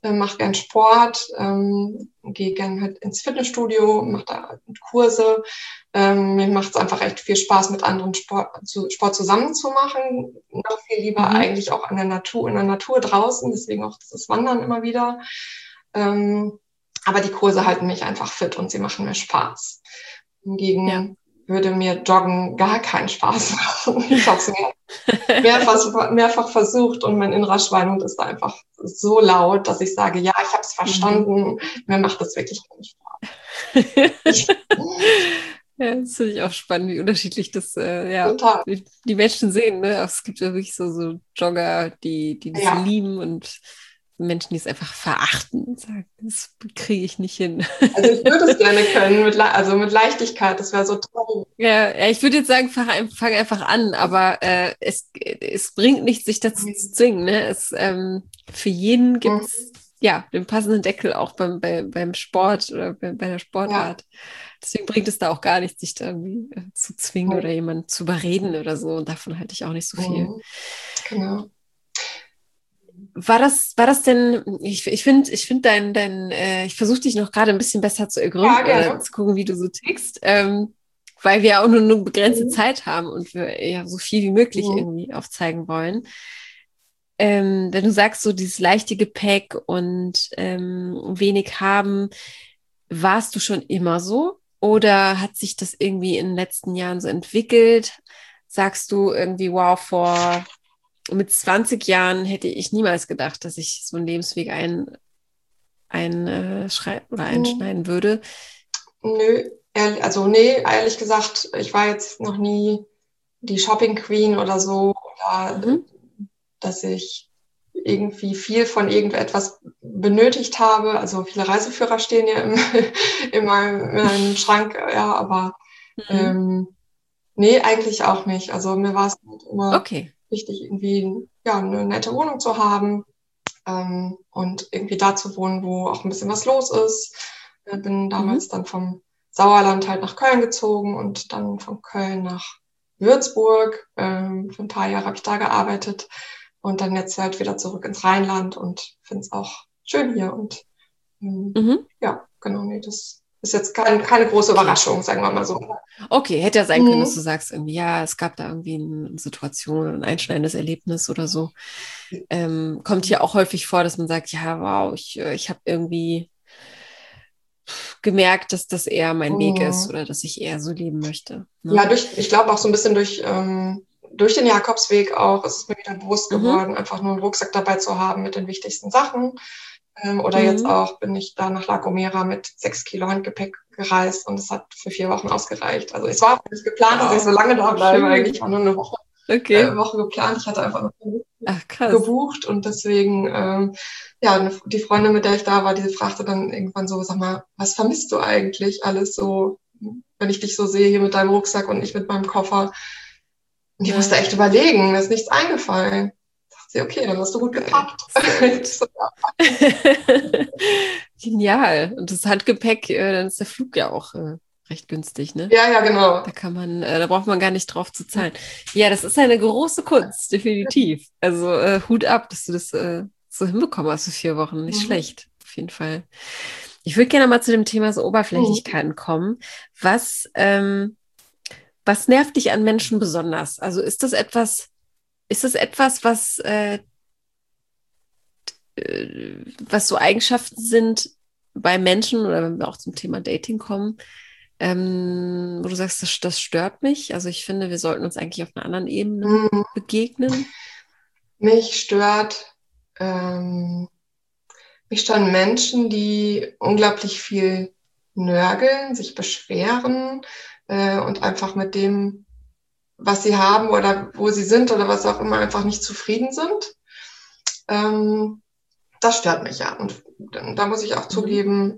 Speaker 2: mache gern Sport, gehe gern halt ins Fitnessstudio, mache da Kurse. Mir macht es einfach echt viel Spaß, mit anderen Sport zusammen zu machen. Noch viel lieber eigentlich auch in der Natur draußen, deswegen auch das Wandern immer wieder. Aber die Kurse halten mich einfach fit und sie machen mir Spaß. Hingegen würde mir Joggen gar keinen Spaß machen. Ich habe es mehrfach versucht und mein innerer Schweinehund ist da einfach so laut, dass ich sage, ja, ich habe es verstanden, mir macht das wirklich keinen Spaß.
Speaker 1: Ja, das finde ich auch spannend, wie unterschiedlich das
Speaker 2: Total.
Speaker 1: die Menschen sehen. Ne? Es gibt ja wirklich so Jogger, die das lieben und Menschen, die es einfach verachten und sagen, das kriege ich nicht hin.
Speaker 2: Also ich würde es gerne können, mit Leichtigkeit, das wäre so toll.
Speaker 1: Ja, ich würde jetzt sagen, fang einfach an, aber es bringt nichts, sich dazu zu zwingen. Ne? Für jeden gibt es den passenden Deckel auch beim Sport oder bei der Sportart. Ja. Deswegen bringt es da auch gar nichts, sich da irgendwie zu zwingen oder jemanden zu überreden oder so. Und davon halte ich auch nicht so viel.
Speaker 2: Genau.
Speaker 1: War das denn, ich finde ich versuche dich noch gerade ein bisschen besser zu ergründen oder zu gucken, wie du so tickst, weil wir auch nur eine begrenzte Zeit haben und wir ja so viel wie möglich irgendwie aufzeigen wollen. Wenn du sagst, so dieses leichte Gepäck und wenig haben, warst du schon immer so oder hat sich das irgendwie in den letzten Jahren so entwickelt? Sagst du irgendwie, wow, mit 20 Jahren hätte ich niemals gedacht, dass ich so einen Lebensweg einschneiden würde.
Speaker 2: Nö, ehrlich gesagt, ich war jetzt noch nie die Shopping Queen oder so, oder dass ich irgendwie viel von irgendetwas benötigt habe. Also viele Reiseführer stehen ja in meinem Schrank, aber nee, eigentlich auch nicht. Also mir war es halt immer wichtig, irgendwie eine nette Wohnung zu haben und irgendwie da zu wohnen, wo auch ein bisschen was los ist. Ich bin damals dann vom Sauerland halt nach Köln gezogen und dann von Köln nach Würzburg. Für ein paar Jahre habe ich da gearbeitet und dann jetzt halt wieder zurück ins Rheinland und finde es auch schön hier. Und ja, genau, nee, das ist jetzt keine große Überraschung, sagen wir mal so.
Speaker 1: Okay, hätte ja sein können, dass du sagst, irgendwie, ja, es gab da irgendwie eine Situation, ein einschneidendes Erlebnis oder so. Kommt hier auch häufig vor, dass man sagt, ja, wow, ich habe irgendwie gemerkt, dass das eher mein Weg ist oder dass ich eher so leben möchte. Ne?
Speaker 2: Ja, ich glaube auch so ein bisschen durch den Jakobsweg auch ist es mir wieder bewusst geworden, einfach nur einen Rucksack dabei zu haben mit den wichtigsten Sachen. Oder jetzt auch bin ich da nach La Gomera mit 6 Kilo Handgepäck gereist und es hat für 4 Wochen ausgereicht. Also es war auch nicht geplant, dass ich so lange da bleibe. Eigentlich war nur eine Woche, Woche geplant. Ich hatte einfach noch gebucht und deswegen, die Freundin, mit der ich da war, die fragte dann irgendwann so, sag mal, was vermisst du eigentlich alles so, wenn ich dich so sehe hier mit deinem Rucksack und ich mit meinem Koffer? Und ich musste echt überlegen, mir ist nichts eingefallen. Okay, dann hast du gut gepackt.
Speaker 1: Genial. Und das Handgepäck, dann ist der Flug ja auch recht günstig, ne?
Speaker 2: Ja, genau.
Speaker 1: Da braucht man gar nicht drauf zu zahlen. Ja, das ist eine große Kunst, definitiv. Also Hut ab, dass du das so hinbekommen hast für 4 Wochen. Nicht schlecht, auf jeden Fall. Ich würde gerne mal zu dem Thema so Oberflächlichkeiten kommen. Was nervt dich an Menschen besonders? Also ist das etwas, was so Eigenschaften sind bei Menschen oder wenn wir auch zum Thema Dating kommen, wo du sagst, das stört mich? Also ich finde, wir sollten uns eigentlich auf einer anderen Ebene begegnen.
Speaker 2: Mich stören Menschen, die unglaublich viel nörgeln, sich beschweren und einfach mit dem, was sie haben oder wo sie sind oder was auch immer, einfach nicht zufrieden sind. Das stört mich ja. Und da muss ich auch zugeben,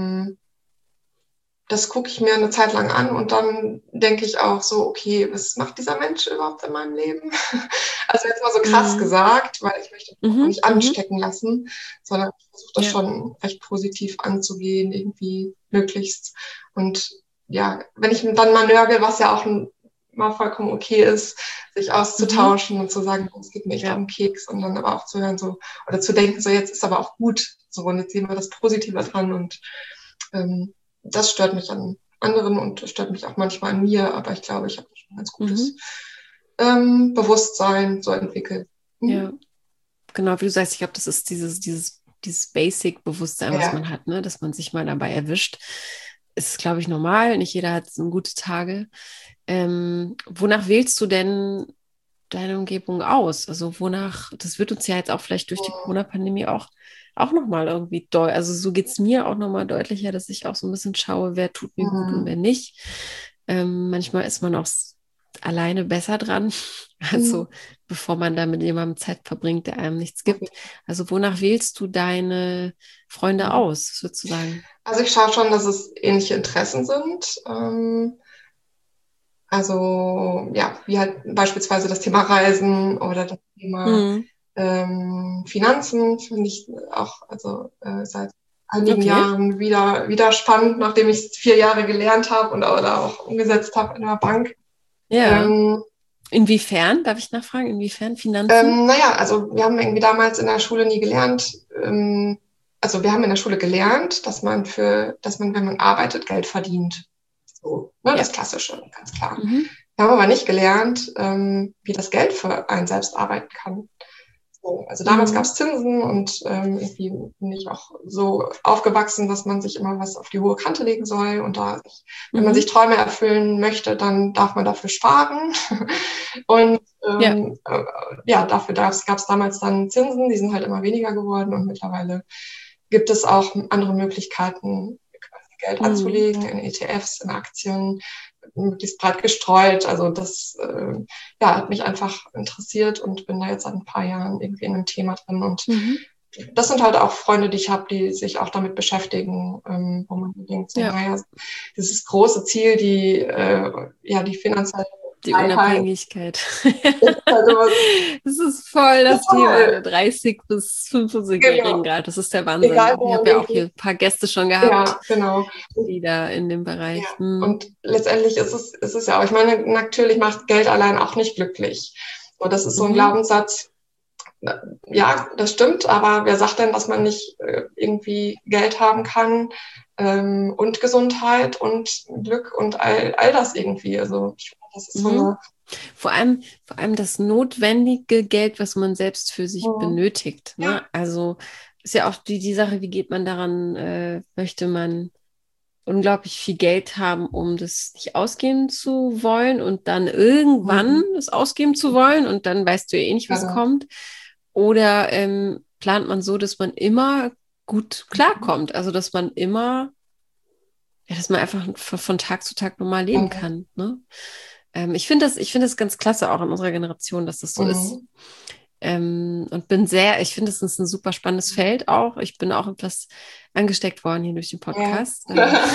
Speaker 2: das gucke ich mir eine Zeit lang an und dann denke ich auch so, okay, was macht dieser Mensch überhaupt in meinem Leben? Also jetzt mal so krass gesagt, weil ich möchte mich auch nicht anstecken lassen, sondern ich versuche das schon recht positiv anzugehen, irgendwie möglichst. Und ja, wenn ich dann mal nörgel, was ja auch mal vollkommen okay ist, sich auszutauschen und zu sagen, es geht mir echt um Keks und dann aber auch zu hören so, oder zu denken, so jetzt ist aber auch gut, so, und jetzt sehen wir das Positive dran und das stört mich an anderen und stört mich auch manchmal an mir, aber ich glaube, ich habe schon ein ganz gutes Bewusstsein so entwickelt.
Speaker 1: Ja, genau, wie du sagst, ich glaube, das ist dieses Basic-Bewusstsein, was man hat, ne? Dass man sich mal dabei erwischt. Ist, glaube ich, normal. Nicht jeder hat so gute Tage. Wonach wählst du denn deine Umgebung aus? Also wonach, das wird uns ja jetzt auch vielleicht durch die Corona-Pandemie auch nochmal irgendwie also so geht es mir auch nochmal deutlicher, dass ich auch so ein bisschen schaue, wer tut mir gut und wer nicht. Manchmal ist man auch alleine besser dran, also bevor man da mit jemandem Zeit verbringt, der einem nichts gibt. Also wonach wählst du deine Freunde aus, sozusagen?
Speaker 2: Also ich schaue schon, dass es ähnliche Interessen sind. Also ja, wie halt beispielsweise das Thema Reisen oder das Thema Finanzen finde ich auch seit einigen Jahren wieder spannend, nachdem ich es 4 Jahre gelernt habe und oder auch umgesetzt habe in der Bank.
Speaker 1: Ja. Inwiefern, darf ich nachfragen, inwiefern Finanzen?
Speaker 2: Naja, also wir haben irgendwie damals in der Schule nie gelernt, also wir haben in der Schule gelernt, dass man, wenn man arbeitet, Geld verdient. So, ne, das Klassische, ganz klar. Wir haben aber nicht gelernt, wie das Geld für einen selbst arbeiten kann. So, also damals gab es Zinsen und irgendwie bin ich auch so aufgewachsen, dass man sich immer was auf die hohe Kante legen soll. Und wenn man sich Träume erfüllen möchte, dann darf man dafür sparen. Und dafür gab es damals dann Zinsen, die sind halt immer weniger geworden und mittlerweile gibt es auch andere Möglichkeiten, Geld anzulegen in ETFs, in Aktien, möglichst breit gestreut. Also das hat mich einfach interessiert und bin da jetzt seit ein paar Jahren irgendwie in einem Thema drin. Und das sind halt auch Freunde, die ich habe, die sich auch damit beschäftigen, wo man denkt, so, naja, dieses große Ziel, die finanzielle
Speaker 1: die Unabhängigkeit. Das ist voll das Thema der 30- bis 50-Jährigen gerade. Das ist der Wahnsinn.
Speaker 2: Egal,
Speaker 1: ich habe ja auch hier ein paar Gäste schon gehabt,
Speaker 2: genau.
Speaker 1: Die da in dem Bereich.
Speaker 2: Ja. Und letztendlich ist es ja auch, ich meine, natürlich macht Geld allein auch nicht glücklich. Und das ist so ein Glaubenssatz, ja, das stimmt, aber wer sagt denn, dass man nicht irgendwie Geld haben kann und Gesundheit und Glück und all das irgendwie. Also ich finde, das ist so eine...
Speaker 1: Vor allem das notwendige Geld, was man selbst für sich benötigt. Ne?
Speaker 2: Ja.
Speaker 1: Also ist ja auch die Sache, wie geht man daran, möchte man unglaublich viel Geld haben, um das nicht ausgeben zu wollen und dann irgendwann es ausgeben zu wollen und dann weißt du ja eh nicht, was kommt. Oder plant man so, dass man immer gut klarkommt. Also dass man immer, dass man einfach von Tag zu Tag normal leben kann. Ne? Ich finde das ganz klasse auch in unserer Generation, dass das so ist. Und ich finde, es ist ein super spannendes Feld auch. Ich bin auch etwas angesteckt worden hier durch den Podcast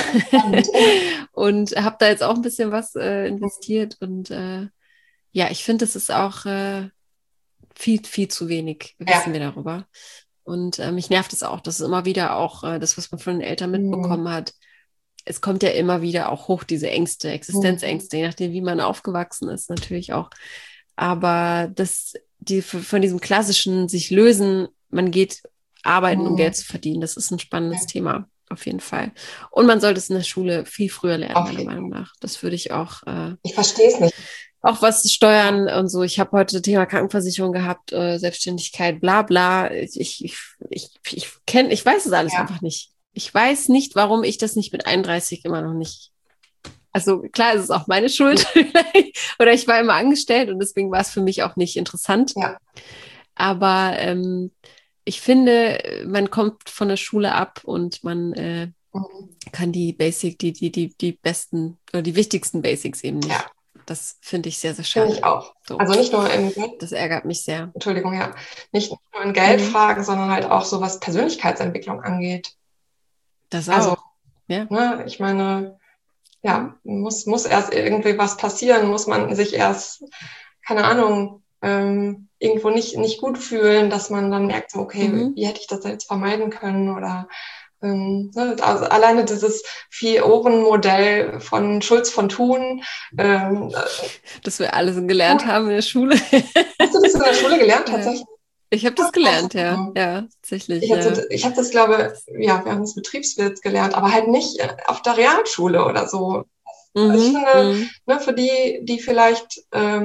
Speaker 1: und habe da jetzt auch ein bisschen was investiert. Und ich finde, es ist auch viel, viel zu wenig, wissen wir darüber. Und mich nervt es auch, dass es immer wieder auch das, was man von den Eltern mitbekommen hat, es kommt ja immer wieder auch hoch, diese Ängste, Existenzängste, je nachdem, wie man aufgewachsen ist, natürlich auch. Aber von diesem klassischen sich lösen, man geht arbeiten, um Geld zu verdienen, das ist ein spannendes Thema, auf jeden Fall. Und man sollte es in der Schule viel früher lernen, meiner Meinung nach. Das würde ich auch...
Speaker 2: ich verstehe es nicht.
Speaker 1: Auch was Steuern und so. Ich habe heute Thema Krankenversicherung gehabt, Selbstständigkeit, bla bla. Ich weiß es alles einfach nicht. Ich weiß nicht, warum ich das nicht mit 31 immer noch nicht. Also klar, es ist auch meine Schuld. Oder ich war immer angestellt und deswegen war es für mich auch nicht interessant.
Speaker 2: Ja.
Speaker 1: Aber ich finde, man kommt von der Schule ab und man kann die besten oder die wichtigsten Basics eben nicht. Ja. Das finde ich sehr, sehr schade.
Speaker 2: Finde ich auch. So. Also nicht nur in Geld.
Speaker 1: Das ärgert mich sehr.
Speaker 2: Entschuldigung, ja. Nicht nur in Geldfragen, sondern halt auch so, was Persönlichkeitsentwicklung angeht.
Speaker 1: Das auch. Also,
Speaker 2: ja. Ne, ich meine, ja, muss erst irgendwie was passieren, muss man sich erst, keine Ahnung, irgendwo nicht gut fühlen, dass man dann merkt, so, okay, wie hätte ich das jetzt vermeiden können oder also alleine dieses 4-Ohren-Modell von Schulz von Thun.
Speaker 1: Das wir alle so gelernt haben in der Schule.
Speaker 2: Hast du das in der Schule gelernt, tatsächlich?
Speaker 1: Ich habe das gelernt, ja. Ja, tatsächlich.
Speaker 2: Ich habe das, glaube ja, wir haben das Betriebswirt gelernt, aber halt nicht auf der Realschule oder so. Ich finde, ne, für die vielleicht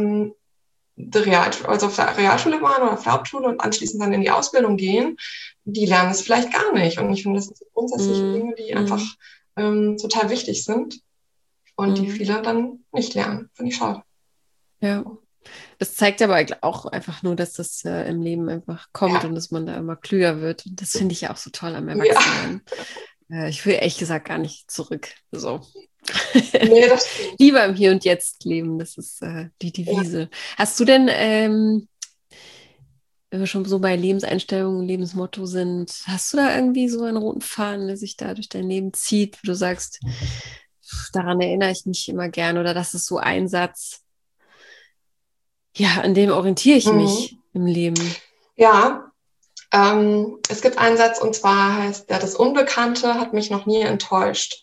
Speaker 2: also auf der Realschule waren oder auf der Hauptschule und anschließend dann in die Ausbildung gehen, die lernen es vielleicht gar nicht. Und ich finde, das sind grundsätzliche Dinge, die einfach total wichtig sind und die viele dann nicht lernen. Finde ich schade.
Speaker 1: Ja. Das zeigt aber auch einfach nur, dass das im Leben einfach kommt und dass man da immer klüger wird. Und das finde ich ja auch so toll am Erwachsenwerden. Ja. Ich will ehrlich gesagt gar nicht zurück. So.
Speaker 2: Nee, das stimmt.
Speaker 1: Lieber im Hier und Jetzt leben, das ist die Devise. Ja. Hast du denn, wenn wir schon so bei Lebenseinstellungen, Lebensmotto sind, hast du da irgendwie so einen roten Faden, der sich da durch dein Leben zieht, wo du sagst, daran erinnere ich mich immer gern oder das ist so ein Satz, ja, an dem orientiere ich mich im Leben.
Speaker 2: Ja, es gibt einen Satz und zwar heißt der, das Unbekannte hat mich noch nie enttäuscht.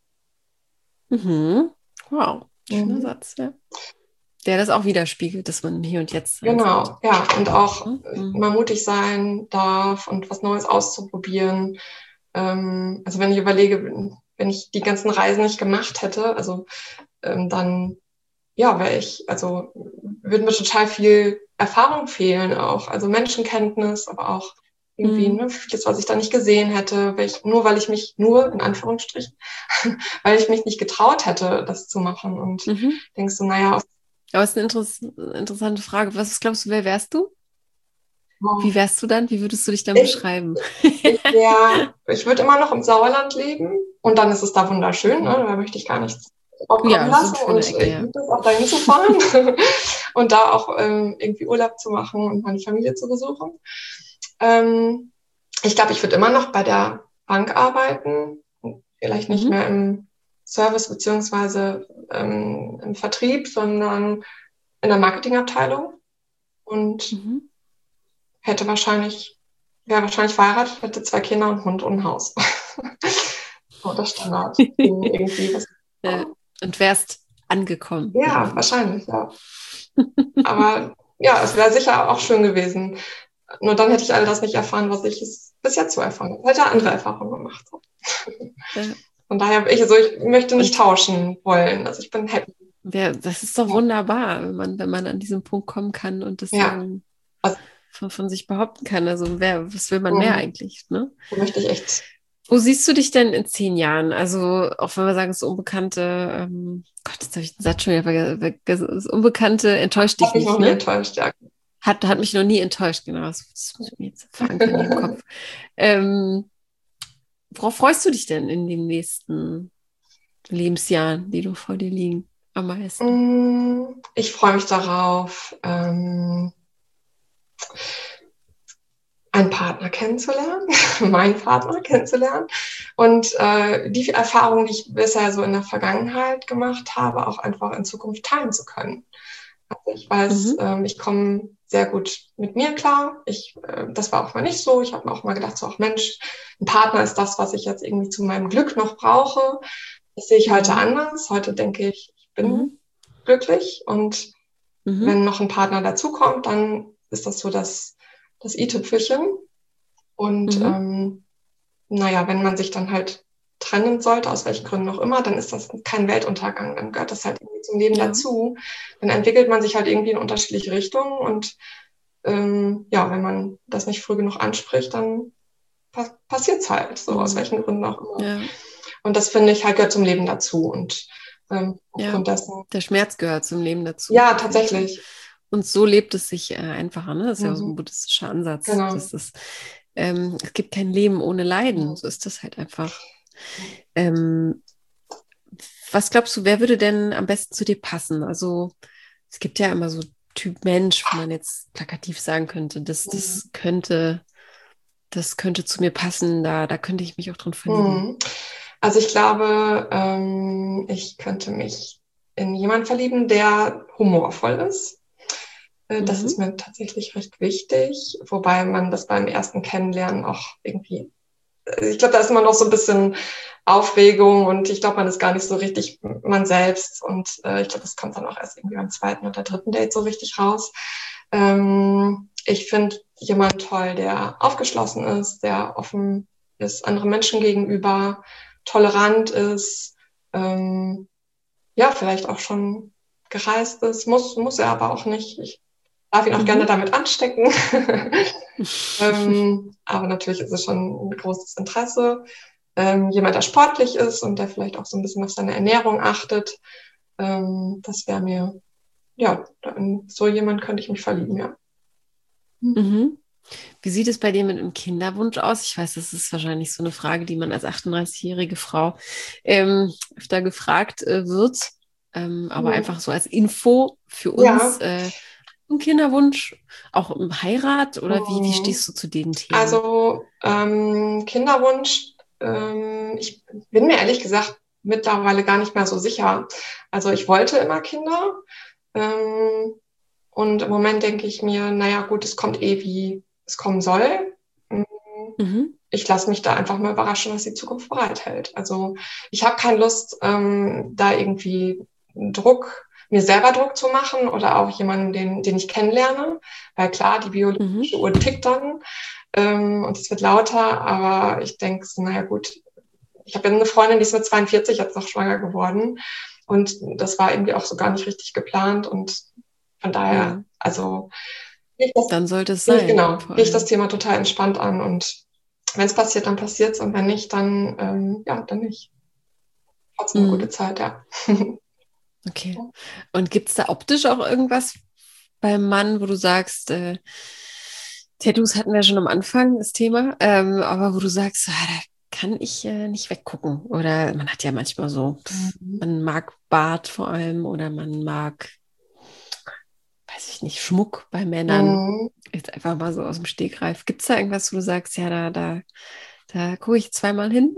Speaker 1: Wow, schöner Satz, ja. Der das auch widerspiegelt, dass man Hier und Jetzt sein
Speaker 2: sollte. Ja, und auch mal mutig sein darf und was Neues auszuprobieren. Also wenn ich überlege, wenn ich die ganzen Reisen nicht gemacht hätte, also dann ja, würde mir total viel Erfahrung fehlen auch, also Menschenkenntnis, aber auch irgendwie vieles, was ich da nicht gesehen hätte, weil ich mich in Anführungsstrichen, weil ich mich nicht getraut hätte, das zu machen und denkst du, naja.
Speaker 1: Aber es ist eine interessante Frage. Was glaubst du, wer wärst du? Wie wärst du dann? Wie würdest du dich dann beschreiben?
Speaker 2: Ich würde immer noch im Sauerland leben und dann ist es da wunderschön, ne? Da möchte ich gar nichts aufkommen lassen und ich liebe es auch dahin zu fahren und da auch irgendwie Urlaub zu machen und meine Familie zu besuchen. Ich glaube, ich würde immer noch bei der Bank arbeiten, vielleicht nicht mehr im Service beziehungsweise im Vertrieb, sondern in der Marketingabteilung und wäre wahrscheinlich verheiratet, hätte 2 Kinder, einen Hund und ein Haus. So das Standard. Irgendwie was.
Speaker 1: Und wärst angekommen.
Speaker 2: Ja, wahrscheinlich, ja. Aber ja, es wäre sicher auch schön gewesen. Nur dann hätte ich all das nicht erfahren, was ich bis jetzt so erfahren habe. Hätte andere Erfahrungen gemacht. Ja. Von daher, ich möchte nicht tauschen wollen. Also ich bin happy.
Speaker 1: Ja, das ist doch wunderbar, wenn man an diesen Punkt kommen kann und das von sich behaupten kann. Also was will man mehr eigentlich? Ne?
Speaker 2: So möchte ich echt.
Speaker 1: Wo siehst du dich denn in 10 Jahren? Also auch wenn wir sagen, das Unbekannte, Gott, jetzt habe ich den Satz schon wieder vergessen, das Unbekannte enttäuscht dich nicht,
Speaker 2: noch nie enttäuscht, ja.
Speaker 1: Hat mich noch nie enttäuscht, genau. Das muss ich mir jetzt verankern im Kopf. Worauf freust du dich denn in den nächsten Lebensjahren, die du vor dir liegen, am meisten?
Speaker 2: Ich freue mich darauf, einen Partner kennenzulernen, meinen Partner kennenzulernen und die Erfahrungen, die ich bisher so in der Vergangenheit gemacht habe, auch einfach in Zukunft teilen zu können. Also ich weiß, ich komme sehr gut mit mir klar. Das war auch mal nicht so. Ich habe mir auch mal gedacht, so, ach Mensch, ein Partner ist das, was ich jetzt irgendwie zu meinem Glück noch brauche. Das sehe ich heute anders. Heute denke ich, ich bin glücklich und wenn noch ein Partner dazukommt, dann ist das so das i-Tüpfelchen. Und naja, wenn man sich dann halt trennen sollte, aus welchen Gründen auch immer, dann ist das kein Weltuntergang. Dann gehört das halt irgendwie zum Leben dazu. Dann entwickelt man sich halt irgendwie in unterschiedliche Richtungen und wenn man das nicht früh genug anspricht, dann passiert es halt, so aus welchen Gründen auch immer. Ja. Und das finde ich halt gehört zum Leben dazu. Und aufgrund dessen.
Speaker 1: Der Schmerz gehört zum Leben dazu.
Speaker 2: Ja, tatsächlich.
Speaker 1: Und so lebt es sich einfacher, ne? Das ist ja auch so ein buddhistischer Ansatz. Genau. Es gibt kein Leben ohne Leiden. So ist das halt einfach. Was glaubst du, wer würde denn am besten zu dir passen? Also es gibt ja immer so Typ Mensch, wo man jetzt plakativ sagen könnte, das könnte zu mir passen, da könnte ich mich auch drin verlieben.
Speaker 2: Also ich glaube, ich könnte mich in jemanden verlieben, der humorvoll ist. Das ist mir tatsächlich recht wichtig, wobei man das beim ersten Kennenlernen auch irgendwie, ich glaube, da ist immer noch so ein bisschen Aufregung und ich glaube, man ist gar nicht so richtig man selbst und ich glaube, das kommt dann auch erst irgendwie beim 2. oder 3. Date so richtig raus. Ich finde jemand toll, der aufgeschlossen ist, der offen ist anderen Menschen gegenüber, tolerant ist, ja, vielleicht auch schon gereist ist, muss er aber auch nicht. Ich darf ihn auch gerne damit anstecken. Aber natürlich ist es schon ein großes Interesse. Jemand, der sportlich ist und der vielleicht auch so ein bisschen auf seine Ernährung achtet. Das wäre mir, ja, in so jemand könnte ich mich verlieben, ja.
Speaker 1: Mhm. Wie sieht es bei dir mit einem Kinderwunsch aus? Ich weiß, das ist wahrscheinlich so eine Frage, die man als 38-jährige Frau öfter gefragt wird. Aber einfach so als Info für uns.
Speaker 2: Ja.
Speaker 1: Ein Kinderwunsch, auch im Heirat oder wie stehst du zu den Themen?
Speaker 2: Also Kinderwunsch, ich bin mir ehrlich gesagt mittlerweile gar nicht mehr so sicher. Also ich wollte immer Kinder und im Moment denke ich mir, naja gut, es kommt eh, wie es kommen soll. Ich lasse mich da einfach mal überraschen, was die Zukunft bereithält. Also ich habe keine Lust, da irgendwie mir selber Druck zu machen oder auch jemanden, den ich kennenlerne. Weil klar, die biologische Uhr tickt dann und es wird lauter, aber ich denke, naja gut, ich habe ja eine Freundin, die ist mit 42 jetzt noch schwanger geworden und das war irgendwie auch so gar nicht richtig geplant und von daher, also
Speaker 1: dann sollte es sein.
Speaker 2: Genau, gehe ich das Thema total entspannt an und wenn es passiert, dann passiert es und wenn nicht, dann ja, dann nicht. Trotzdem eine gute Zeit, ja.
Speaker 1: Okay. Und gibt es da optisch auch irgendwas beim Mann, wo du sagst, Tattoos hatten wir schon am Anfang, das Thema, aber wo du sagst, da kann ich nicht weggucken. Oder man hat ja manchmal so, man mag Bart vor allem oder man mag, weiß ich nicht, Schmuck bei Männern. Jetzt einfach mal so aus dem Stegreif. Gibt es da irgendwas, wo du sagst, ja, da gucke ich zweimal hin?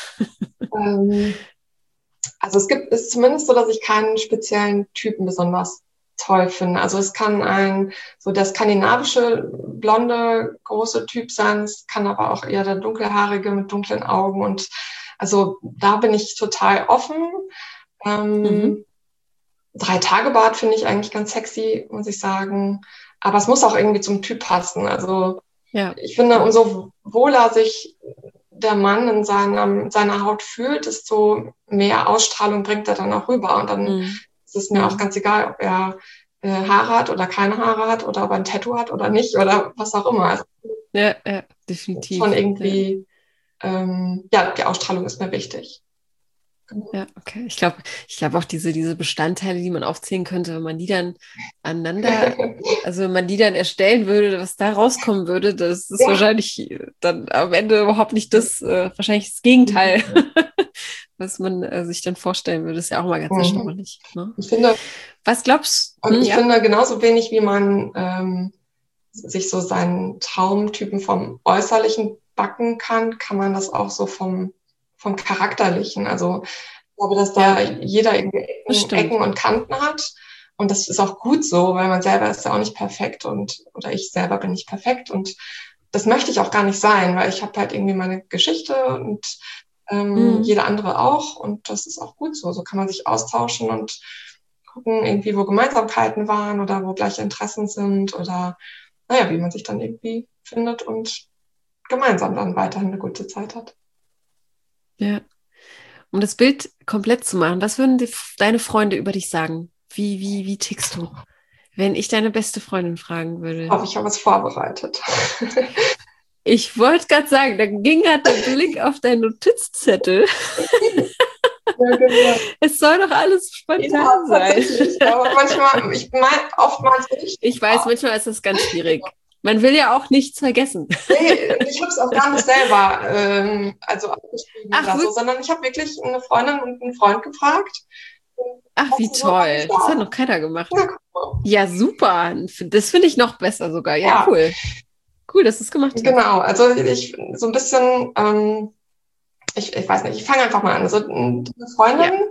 Speaker 2: Also ist zumindest so, dass ich keinen speziellen Typen besonders toll finde. Also es kann so der skandinavische, blonde, große Typ sein. Es kann aber auch eher der dunkelhaarige mit dunklen Augen. Und also da bin ich total offen. 3-Tage-Bart finde ich eigentlich ganz sexy, muss ich sagen. Aber es muss auch irgendwie zum Typ passen. Also ich finde, umso wohler sich der Mann in seiner Haut fühlt, desto mehr Ausstrahlung bringt er dann auch rüber. Und dann ist es mir auch ganz egal, ob er Haare hat oder keine Haare hat oder ob er ein Tattoo hat oder nicht oder was auch immer. Also,
Speaker 1: ja, definitiv.
Speaker 2: Schon irgendwie, ja, die Ausstrahlung ist mir wichtig.
Speaker 1: Ja, okay. Ich glaube auch diese Bestandteile, die man aufzählen könnte, wenn man die dann also wenn man die dann erstellen würde, was da rauskommen würde, das ist wahrscheinlich dann am Ende überhaupt nicht wahrscheinlich das Gegenteil, was man sich dann vorstellen würde. Ist ja auch mal ganz erstaunlich. Ne?
Speaker 2: Ich finde,
Speaker 1: was glaubst
Speaker 2: du? Ich finde genauso wenig, wie man sich so seinen Traumtypen vom Äußerlichen backen kann man das auch so vom Charakterlichen. Also ich glaube, dass da jeder irgendwie Ecken und Kanten hat. Und das ist auch gut so, weil man selber ist ja auch nicht perfekt oder ich selber bin nicht perfekt. Und das möchte ich auch gar nicht sein, weil ich habe halt irgendwie meine Geschichte und jeder andere auch. Und das ist auch gut so. So kann man sich austauschen und gucken irgendwie, wo Gemeinsamkeiten waren oder wo gleiche Interessen sind oder naja, wie man sich dann irgendwie findet und gemeinsam dann weiterhin eine gute Zeit hat.
Speaker 1: Ja. Um das Bild komplett zu machen, was würden deine Freunde über dich sagen? Wie tickst du? Wenn ich deine beste Freundin fragen würde.
Speaker 2: Habe ich ja was vorbereitet.
Speaker 1: Ich wollte gerade sagen, da ging gerade der Blick auf deinen Notizzettel.
Speaker 2: Ja, genau.
Speaker 1: Es soll doch alles spontan sein.
Speaker 2: Aber manchmal, oftmals nicht.
Speaker 1: Ich weiß, manchmal ist das ganz schwierig. Man will ja auch nichts vergessen.
Speaker 2: Nee, ich habe es auch gar nicht selber aufgeschrieben oder so, sondern ich habe wirklich eine Freundin und einen Freund gefragt.
Speaker 1: Ach, wie toll. Das hat noch keiner gemacht. Ja, super. Das finde ich noch besser sogar. Ja, cool. Cool, dass du es gemacht hast.
Speaker 2: Genau, also ich so ein bisschen, ich weiß nicht, ich fange einfach mal an. Also eine Freundin,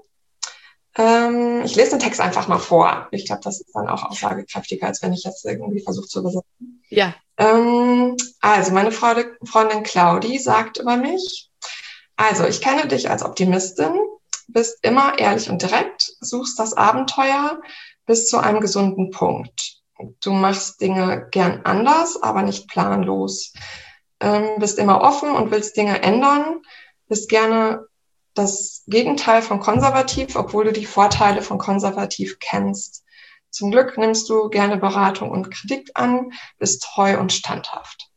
Speaker 2: ich lese den Text einfach mal vor. Ich glaube, das ist dann auch aussagekräftiger, als wenn ich jetzt irgendwie versuche zu übersetzen.
Speaker 1: Ja.
Speaker 2: Also meine Freundin Claudi sagt über mich, also ich kenne dich als Optimistin, bist immer ehrlich und direkt, suchst das Abenteuer bis zu einem gesunden Punkt. Du machst Dinge gern anders, aber nicht planlos. Bist immer offen und willst Dinge ändern. Bist gerne das Gegenteil von konservativ, obwohl du die Vorteile von konservativ kennst. Zum Glück nimmst du gerne Beratung und Kritik an, bist treu und standhaft.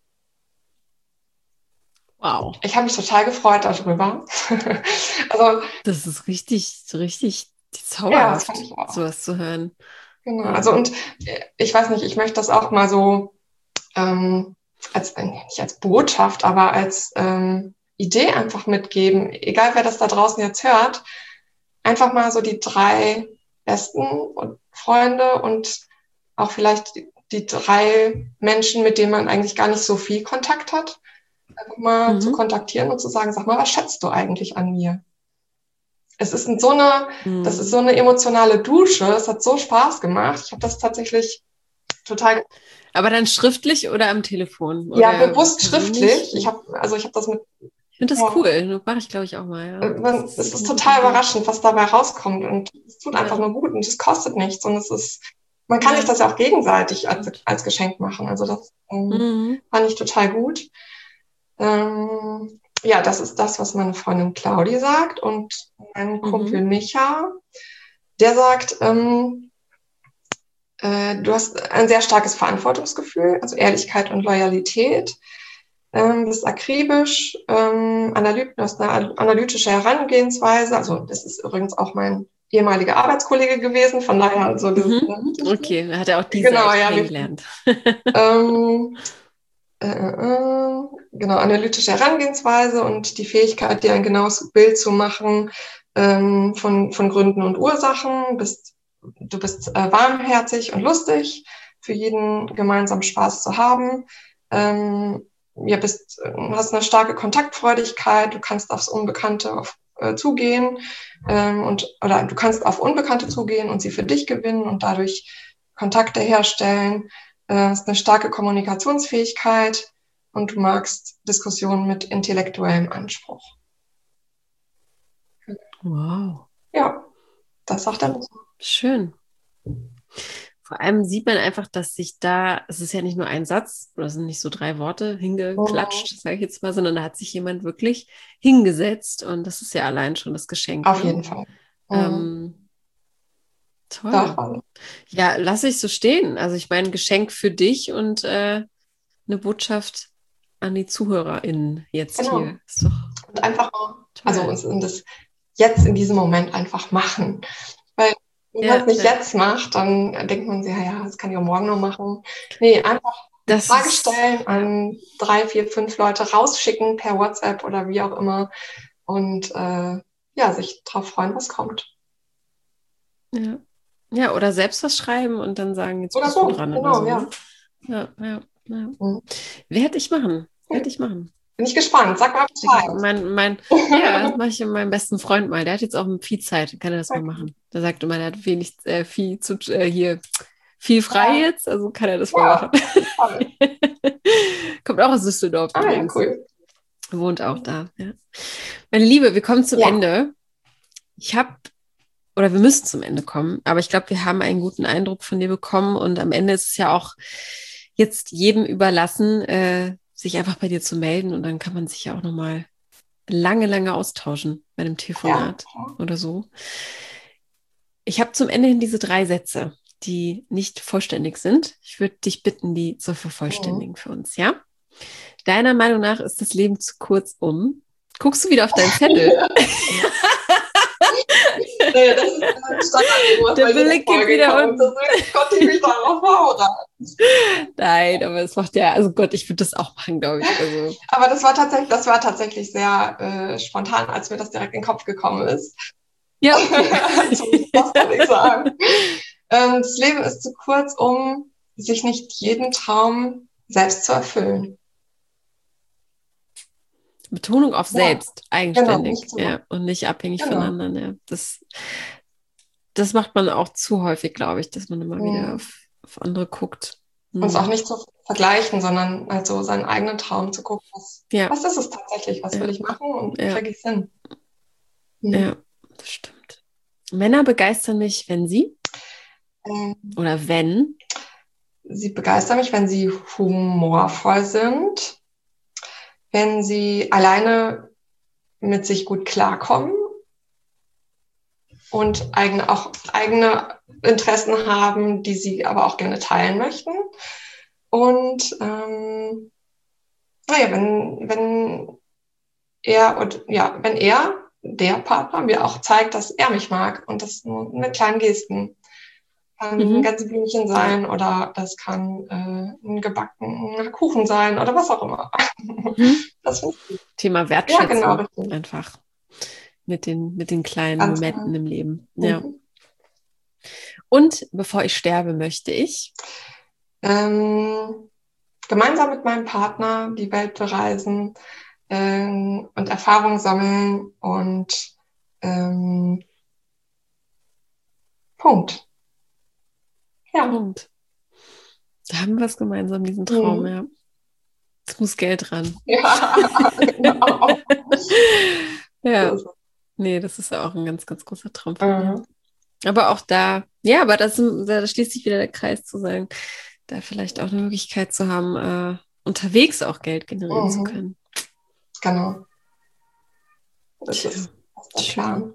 Speaker 1: Wow.
Speaker 2: Ich habe mich total gefreut darüber. Also,
Speaker 1: das ist richtig zauberhaft, sowas zu hören.
Speaker 2: Genau, also und ich weiß nicht, ich möchte das auch mal so nicht als Botschaft, aber als Idee einfach mitgeben, egal wer das da draußen jetzt hört, einfach mal so die 3 besten Freunde und auch vielleicht die 3 Menschen, mit denen man eigentlich gar nicht so viel Kontakt hat, einfach mal zu kontaktieren und zu sagen, sag mal, was schätzt du eigentlich an mir? Es ist das ist so eine emotionale Dusche, es hat so Spaß gemacht. Ich habe das tatsächlich total.
Speaker 1: Aber dann schriftlich oder am Telefon?
Speaker 2: Ja,
Speaker 1: oder
Speaker 2: bewusst schriftlich. Ich habe das mit.
Speaker 1: Ich finde das cool. Das mache ich, glaube ich, auch mal. Ja.
Speaker 2: Es ist total überraschend, was dabei rauskommt. Und es tut einfach nur gut und es kostet nichts. Und man kann sich das ja auch gegenseitig als Geschenk machen. Also das fand ich total gut. Ja, das ist das, was meine Freundin Claudi sagt. Und mein Kumpel Micha, der sagt, du hast ein sehr starkes Verantwortungsgefühl, also Ehrlichkeit und Loyalität. Bist akribisch, du hast eine analytische Herangehensweise. Also das ist übrigens auch mein ehemaliger Arbeitskollege gewesen, von daher so dieses
Speaker 1: Okay, da hat er auch die Seite kennengelernt.
Speaker 2: Genau, analytische Herangehensweise und die Fähigkeit, dir ein genaues Bild zu machen von Gründen und Ursachen. Du bist warmherzig und lustig, für jeden gemeinsam Spaß zu haben. Hast eine starke Kontaktfreudigkeit, du kannst aufs Unbekannte zugehen oder du kannst auf Unbekannte zugehen und sie für dich gewinnen und dadurch Kontakte herstellen. Hast eine starke Kommunikationsfähigkeit und du magst Diskussionen mit intellektuellem Anspruch.
Speaker 1: Wow.
Speaker 2: Ja, das sagt er.
Speaker 1: Schön. Vor allem sieht man einfach, dass sich es ist ja nicht nur ein Satz, oder es sind nicht so 3 Worte hingeklatscht, sage ich jetzt mal, sondern da hat sich jemand wirklich hingesetzt und das ist ja allein schon das Geschenk.
Speaker 2: Auf jeden Fall.
Speaker 1: Toll. Ja, lass ich so stehen. Also ich meine, ein Geschenk für dich und eine Botschaft an die ZuhörerInnen jetzt hier. Ist doch
Speaker 2: und einfach und das jetzt in diesem Moment einfach machen. Weil wenn man es nicht jetzt macht, dann denkt man sich, ja, das kann ich auch morgen noch machen. Nee, einfach eine Frage stellen, an 3, 4, 5 Leute rausschicken per WhatsApp oder wie auch immer und sich drauf freuen, was kommt.
Speaker 1: Ja. Ja, oder selbst was schreiben und dann sagen, jetzt bist du dran.
Speaker 2: Genau,
Speaker 1: oder so. Ja. Werde ich machen.
Speaker 2: Bin ich gespannt. Sag mal Bescheid.
Speaker 1: Das mache ich mit meinem besten Freund mal. Der hat jetzt auch viel Zeit. Kann er das mal machen? Der sagt immer, der hat viel frei jetzt. Also kann er das mal machen. Kommt auch aus Düsseldorf übrigens.
Speaker 2: Cool.
Speaker 1: Wohnt auch da. Ja. Meine Liebe, wir kommen zum Ende. Wir müssen zum Ende kommen, aber ich glaube, wir haben einen guten Eindruck von dir bekommen und am Ende ist es ja auch jetzt jedem überlassen, sich einfach bei dir zu melden und dann kann man sich ja auch nochmal lange austauschen bei einem Telefonat oder so. Ich habe zum Ende hin diese 3 Sätze, die nicht vollständig sind. Ich würde dich bitten, die zu vervollständigen für uns, ja? Deiner Meinung nach ist das Leben zu kurz, um... Guckst du wieder auf deinen Zettel?
Speaker 2: Nee, das ist ein Standard.
Speaker 1: Der Blick geht wieder unten.
Speaker 2: Konnte ich mich darauf vorbereiten.
Speaker 1: Nein, aber es macht ja, also Gott, ich würde das auch machen, glaube ich. Also.
Speaker 2: Aber das war tatsächlich sehr spontan, als mir das direkt in den Kopf gekommen ist.
Speaker 1: Ja, okay.
Speaker 2: Das kann ich sagen. Das Leben ist zu kurz, um sich nicht jeden Traum selbst zu erfüllen.
Speaker 1: Betonung auf selbst, eigenständig,
Speaker 2: genau,
Speaker 1: und nicht abhängig von anderen. Ja. Das macht man auch zu häufig, glaube ich, dass man immer wieder auf andere guckt.
Speaker 2: Und es auch nicht zu vergleichen, sondern also seinen eigenen Traum zu gucken, was ist es tatsächlich, was will ich machen und kriege ich es hin.
Speaker 1: Ja, das stimmt. Männer begeistern mich, wenn sie? Oder wenn?
Speaker 2: sie begeistern mich, wenn sie humorvoll sind, wenn sie alleine mit sich gut klarkommen und eigene Interessen haben, die sie aber auch gerne teilen möchten. Und wenn der Partner mir auch zeigt, dass er mich mag und das nur mit kleinen Gesten. Kann ein ganzes Blümchen sein oder das kann ein gebackener Kuchen sein oder was auch immer. Das
Speaker 1: Thema Wertschätzung.
Speaker 2: Ja, genau, richtig.
Speaker 1: Einfach mit den kleinen ganz Momenten im Leben. Ja. Und bevor ich sterbe, möchte ich
Speaker 2: gemeinsam mit meinem Partner die Welt bereisen und Erfahrungen sammeln und Punkt. Ja.
Speaker 1: Punkt. Da haben wir es gemeinsam, diesen Traum, ja. Es muss Geld ran.
Speaker 2: Ja, genau.
Speaker 1: Ja. Nee, das ist auch ein ganz, ganz großer Traum von mir. Aber auch da, ja, aber da schließt sich wieder der Kreis zu sagen, da vielleicht auch eine Möglichkeit zu haben, unterwegs auch Geld generieren zu können.
Speaker 2: Genau. Das ist der Plan.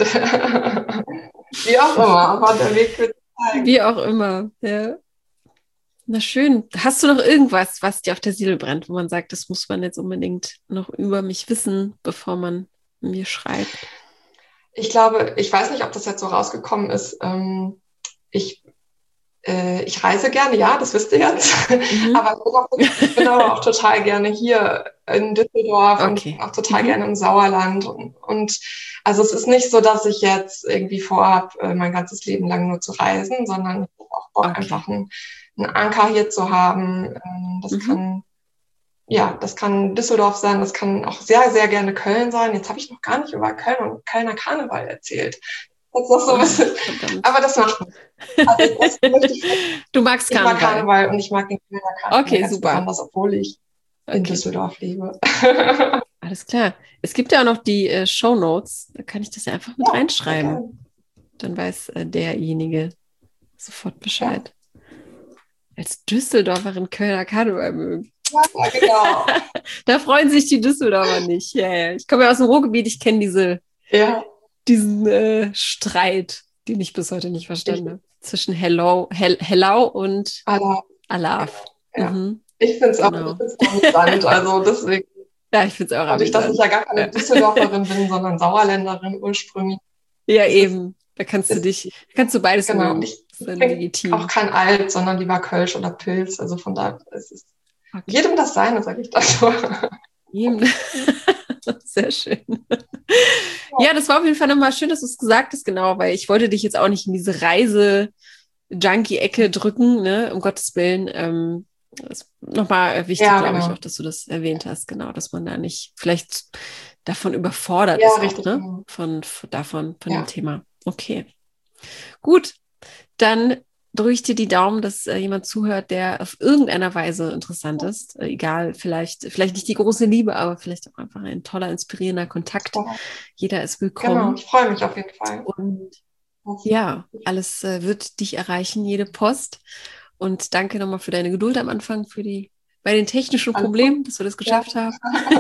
Speaker 2: Wie auch immer, aber der Weg wird zeigen.
Speaker 1: Wie auch immer, ja. Na schön. Hast du noch irgendwas, was dir auf der Seele brennt, wo man sagt, das muss man jetzt unbedingt noch über mich wissen, bevor man mir schreibt?
Speaker 2: Ich glaube, ich weiß nicht, ob das jetzt so rausgekommen ist. Ich reise gerne, ja, das wisst ihr jetzt. Aber ich bin aber auch total gerne hier in Düsseldorf und auch total gerne im Sauerland. Und also es ist nicht so, dass ich jetzt irgendwie vorhabe, mein ganzes Leben lang nur zu reisen, sondern ich habe auch Bock, einfach einen Anker hier zu haben. Das kann Düsseldorf sein, das kann auch sehr, sehr gerne Köln sein. Jetzt habe ich noch gar nicht über Köln und Kölner Karneval erzählt. Das ist noch so ein bisschen, aber das macht nichts. Also
Speaker 1: du magst Karneval.
Speaker 2: Ich mag Karneval und ich mag den Kölner Karneval
Speaker 1: ganz super.
Speaker 2: Besonders, obwohl ich in Düsseldorf lebe.
Speaker 1: Alles klar. Es gibt ja auch noch die Shownotes, da kann ich das ja einfach mit reinschreiben. Okay. Dann weiß derjenige sofort Bescheid. Ja. Als Düsseldorferin Kölner Karneval mögen.
Speaker 2: Ja, genau.
Speaker 1: Da freuen sich die Düsseldorfer nicht. Ja. Ich komme ja aus dem Ruhrgebiet, ich kenne diesen Streit, den ich bis heute nicht verstanden habe. Zwischen Hellau und Alaf.
Speaker 2: Ja. Ich finde es auch interessant, also deswegen.
Speaker 1: Ja, ich finde es auch
Speaker 2: dadurch, dass ich ja gar keine Düsseldorferin bin, sondern Sauerländerin ursprünglich.
Speaker 1: Ja, eben. Da kannst du beides
Speaker 2: mögen.
Speaker 1: Ich legitim.
Speaker 2: Auch kein Alt, sondern lieber Kölsch oder Pilz. Also von daher ist es jedem das Seine, sage ich das so.
Speaker 1: Sehr schön. Ja, das war auf jeden Fall nochmal schön, dass du es gesagt hast, genau, weil ich wollte dich jetzt auch nicht in diese Reise-Junkie-Ecke drücken, ne, um Gottes Willen. Das ist nochmal wichtig, glaube ich, auch, dass du das erwähnt hast, genau, dass man da nicht vielleicht davon überfordert ist,
Speaker 2: richtig,
Speaker 1: auch, ne? Von dem Thema. Okay. Gut, dann drücke ich dir die Daumen, dass jemand zuhört, der auf irgendeiner Weise interessant ist. Egal, vielleicht nicht die große Liebe, aber vielleicht auch einfach ein toller, inspirierender Kontakt. Jeder ist willkommen.
Speaker 2: Genau, ich freue mich auf jeden Fall.
Speaker 1: Und ja, alles wird dich erreichen, jede Post. Und danke nochmal für deine Geduld am Anfang, bei den technischen Problemen, dass wir das geschafft haben.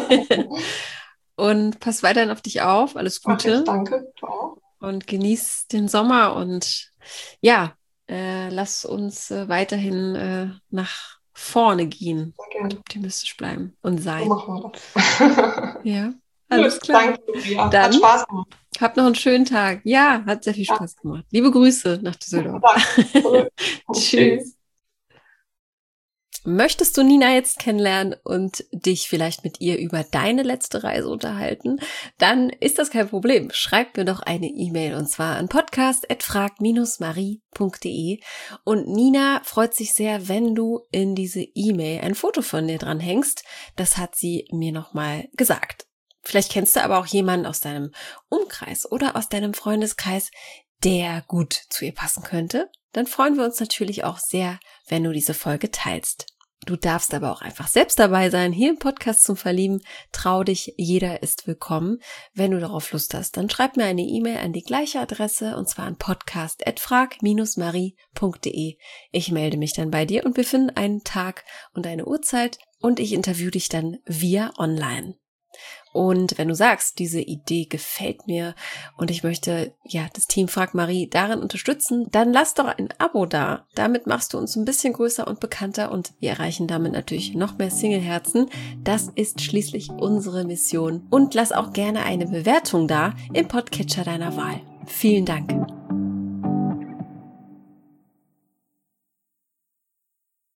Speaker 1: Und pass weiterhin auf dich auf. Alles Gute.
Speaker 2: Danke, du auch.
Speaker 1: Und genieß den Sommer und ja, lass uns weiterhin nach vorne gehen und optimistisch bleiben und sein.
Speaker 2: So machen wir das.
Speaker 1: Ja, alles klar.
Speaker 2: Danke dir.
Speaker 1: Dann
Speaker 2: hat Spaß gemacht.
Speaker 1: Habt noch einen schönen Tag. Ja, hat sehr viel Spaß gemacht. Liebe Grüße nach Düsseldorf. Tschüss. Möchtest du Nina jetzt kennenlernen und dich vielleicht mit ihr über deine letzte Reise unterhalten? Dann ist das kein Problem. Schreib mir doch eine E-Mail und zwar an podcast@frag-marie.de und Nina freut sich sehr, wenn du in diese E-Mail ein Foto von dir dranhängst. Das hat sie mir nochmal gesagt. Vielleicht kennst du aber auch jemanden aus deinem Umkreis oder aus deinem Freundeskreis, der gut zu ihr passen könnte. Dann freuen wir uns natürlich auch sehr, wenn du diese Folge teilst. Du darfst aber auch einfach selbst dabei sein, hier im Podcast zum Verlieben. Trau dich, jeder ist willkommen. Wenn du darauf Lust hast, dann schreib mir eine E-Mail an die gleiche Adresse, und zwar an podcast@frag-marie.de. Ich melde mich dann bei dir und wir finden einen Tag und eine Uhrzeit und ich interviewe dich dann via online. Und wenn du sagst, diese Idee gefällt mir und ich möchte das Team Frag Marie darin unterstützen, dann lass doch ein Abo da. Damit machst du uns ein bisschen größer und bekannter und wir erreichen damit natürlich noch mehr Single-Herzen. Das ist schließlich unsere Mission. Und lass auch gerne eine Bewertung da im Podcatcher deiner Wahl. Vielen Dank.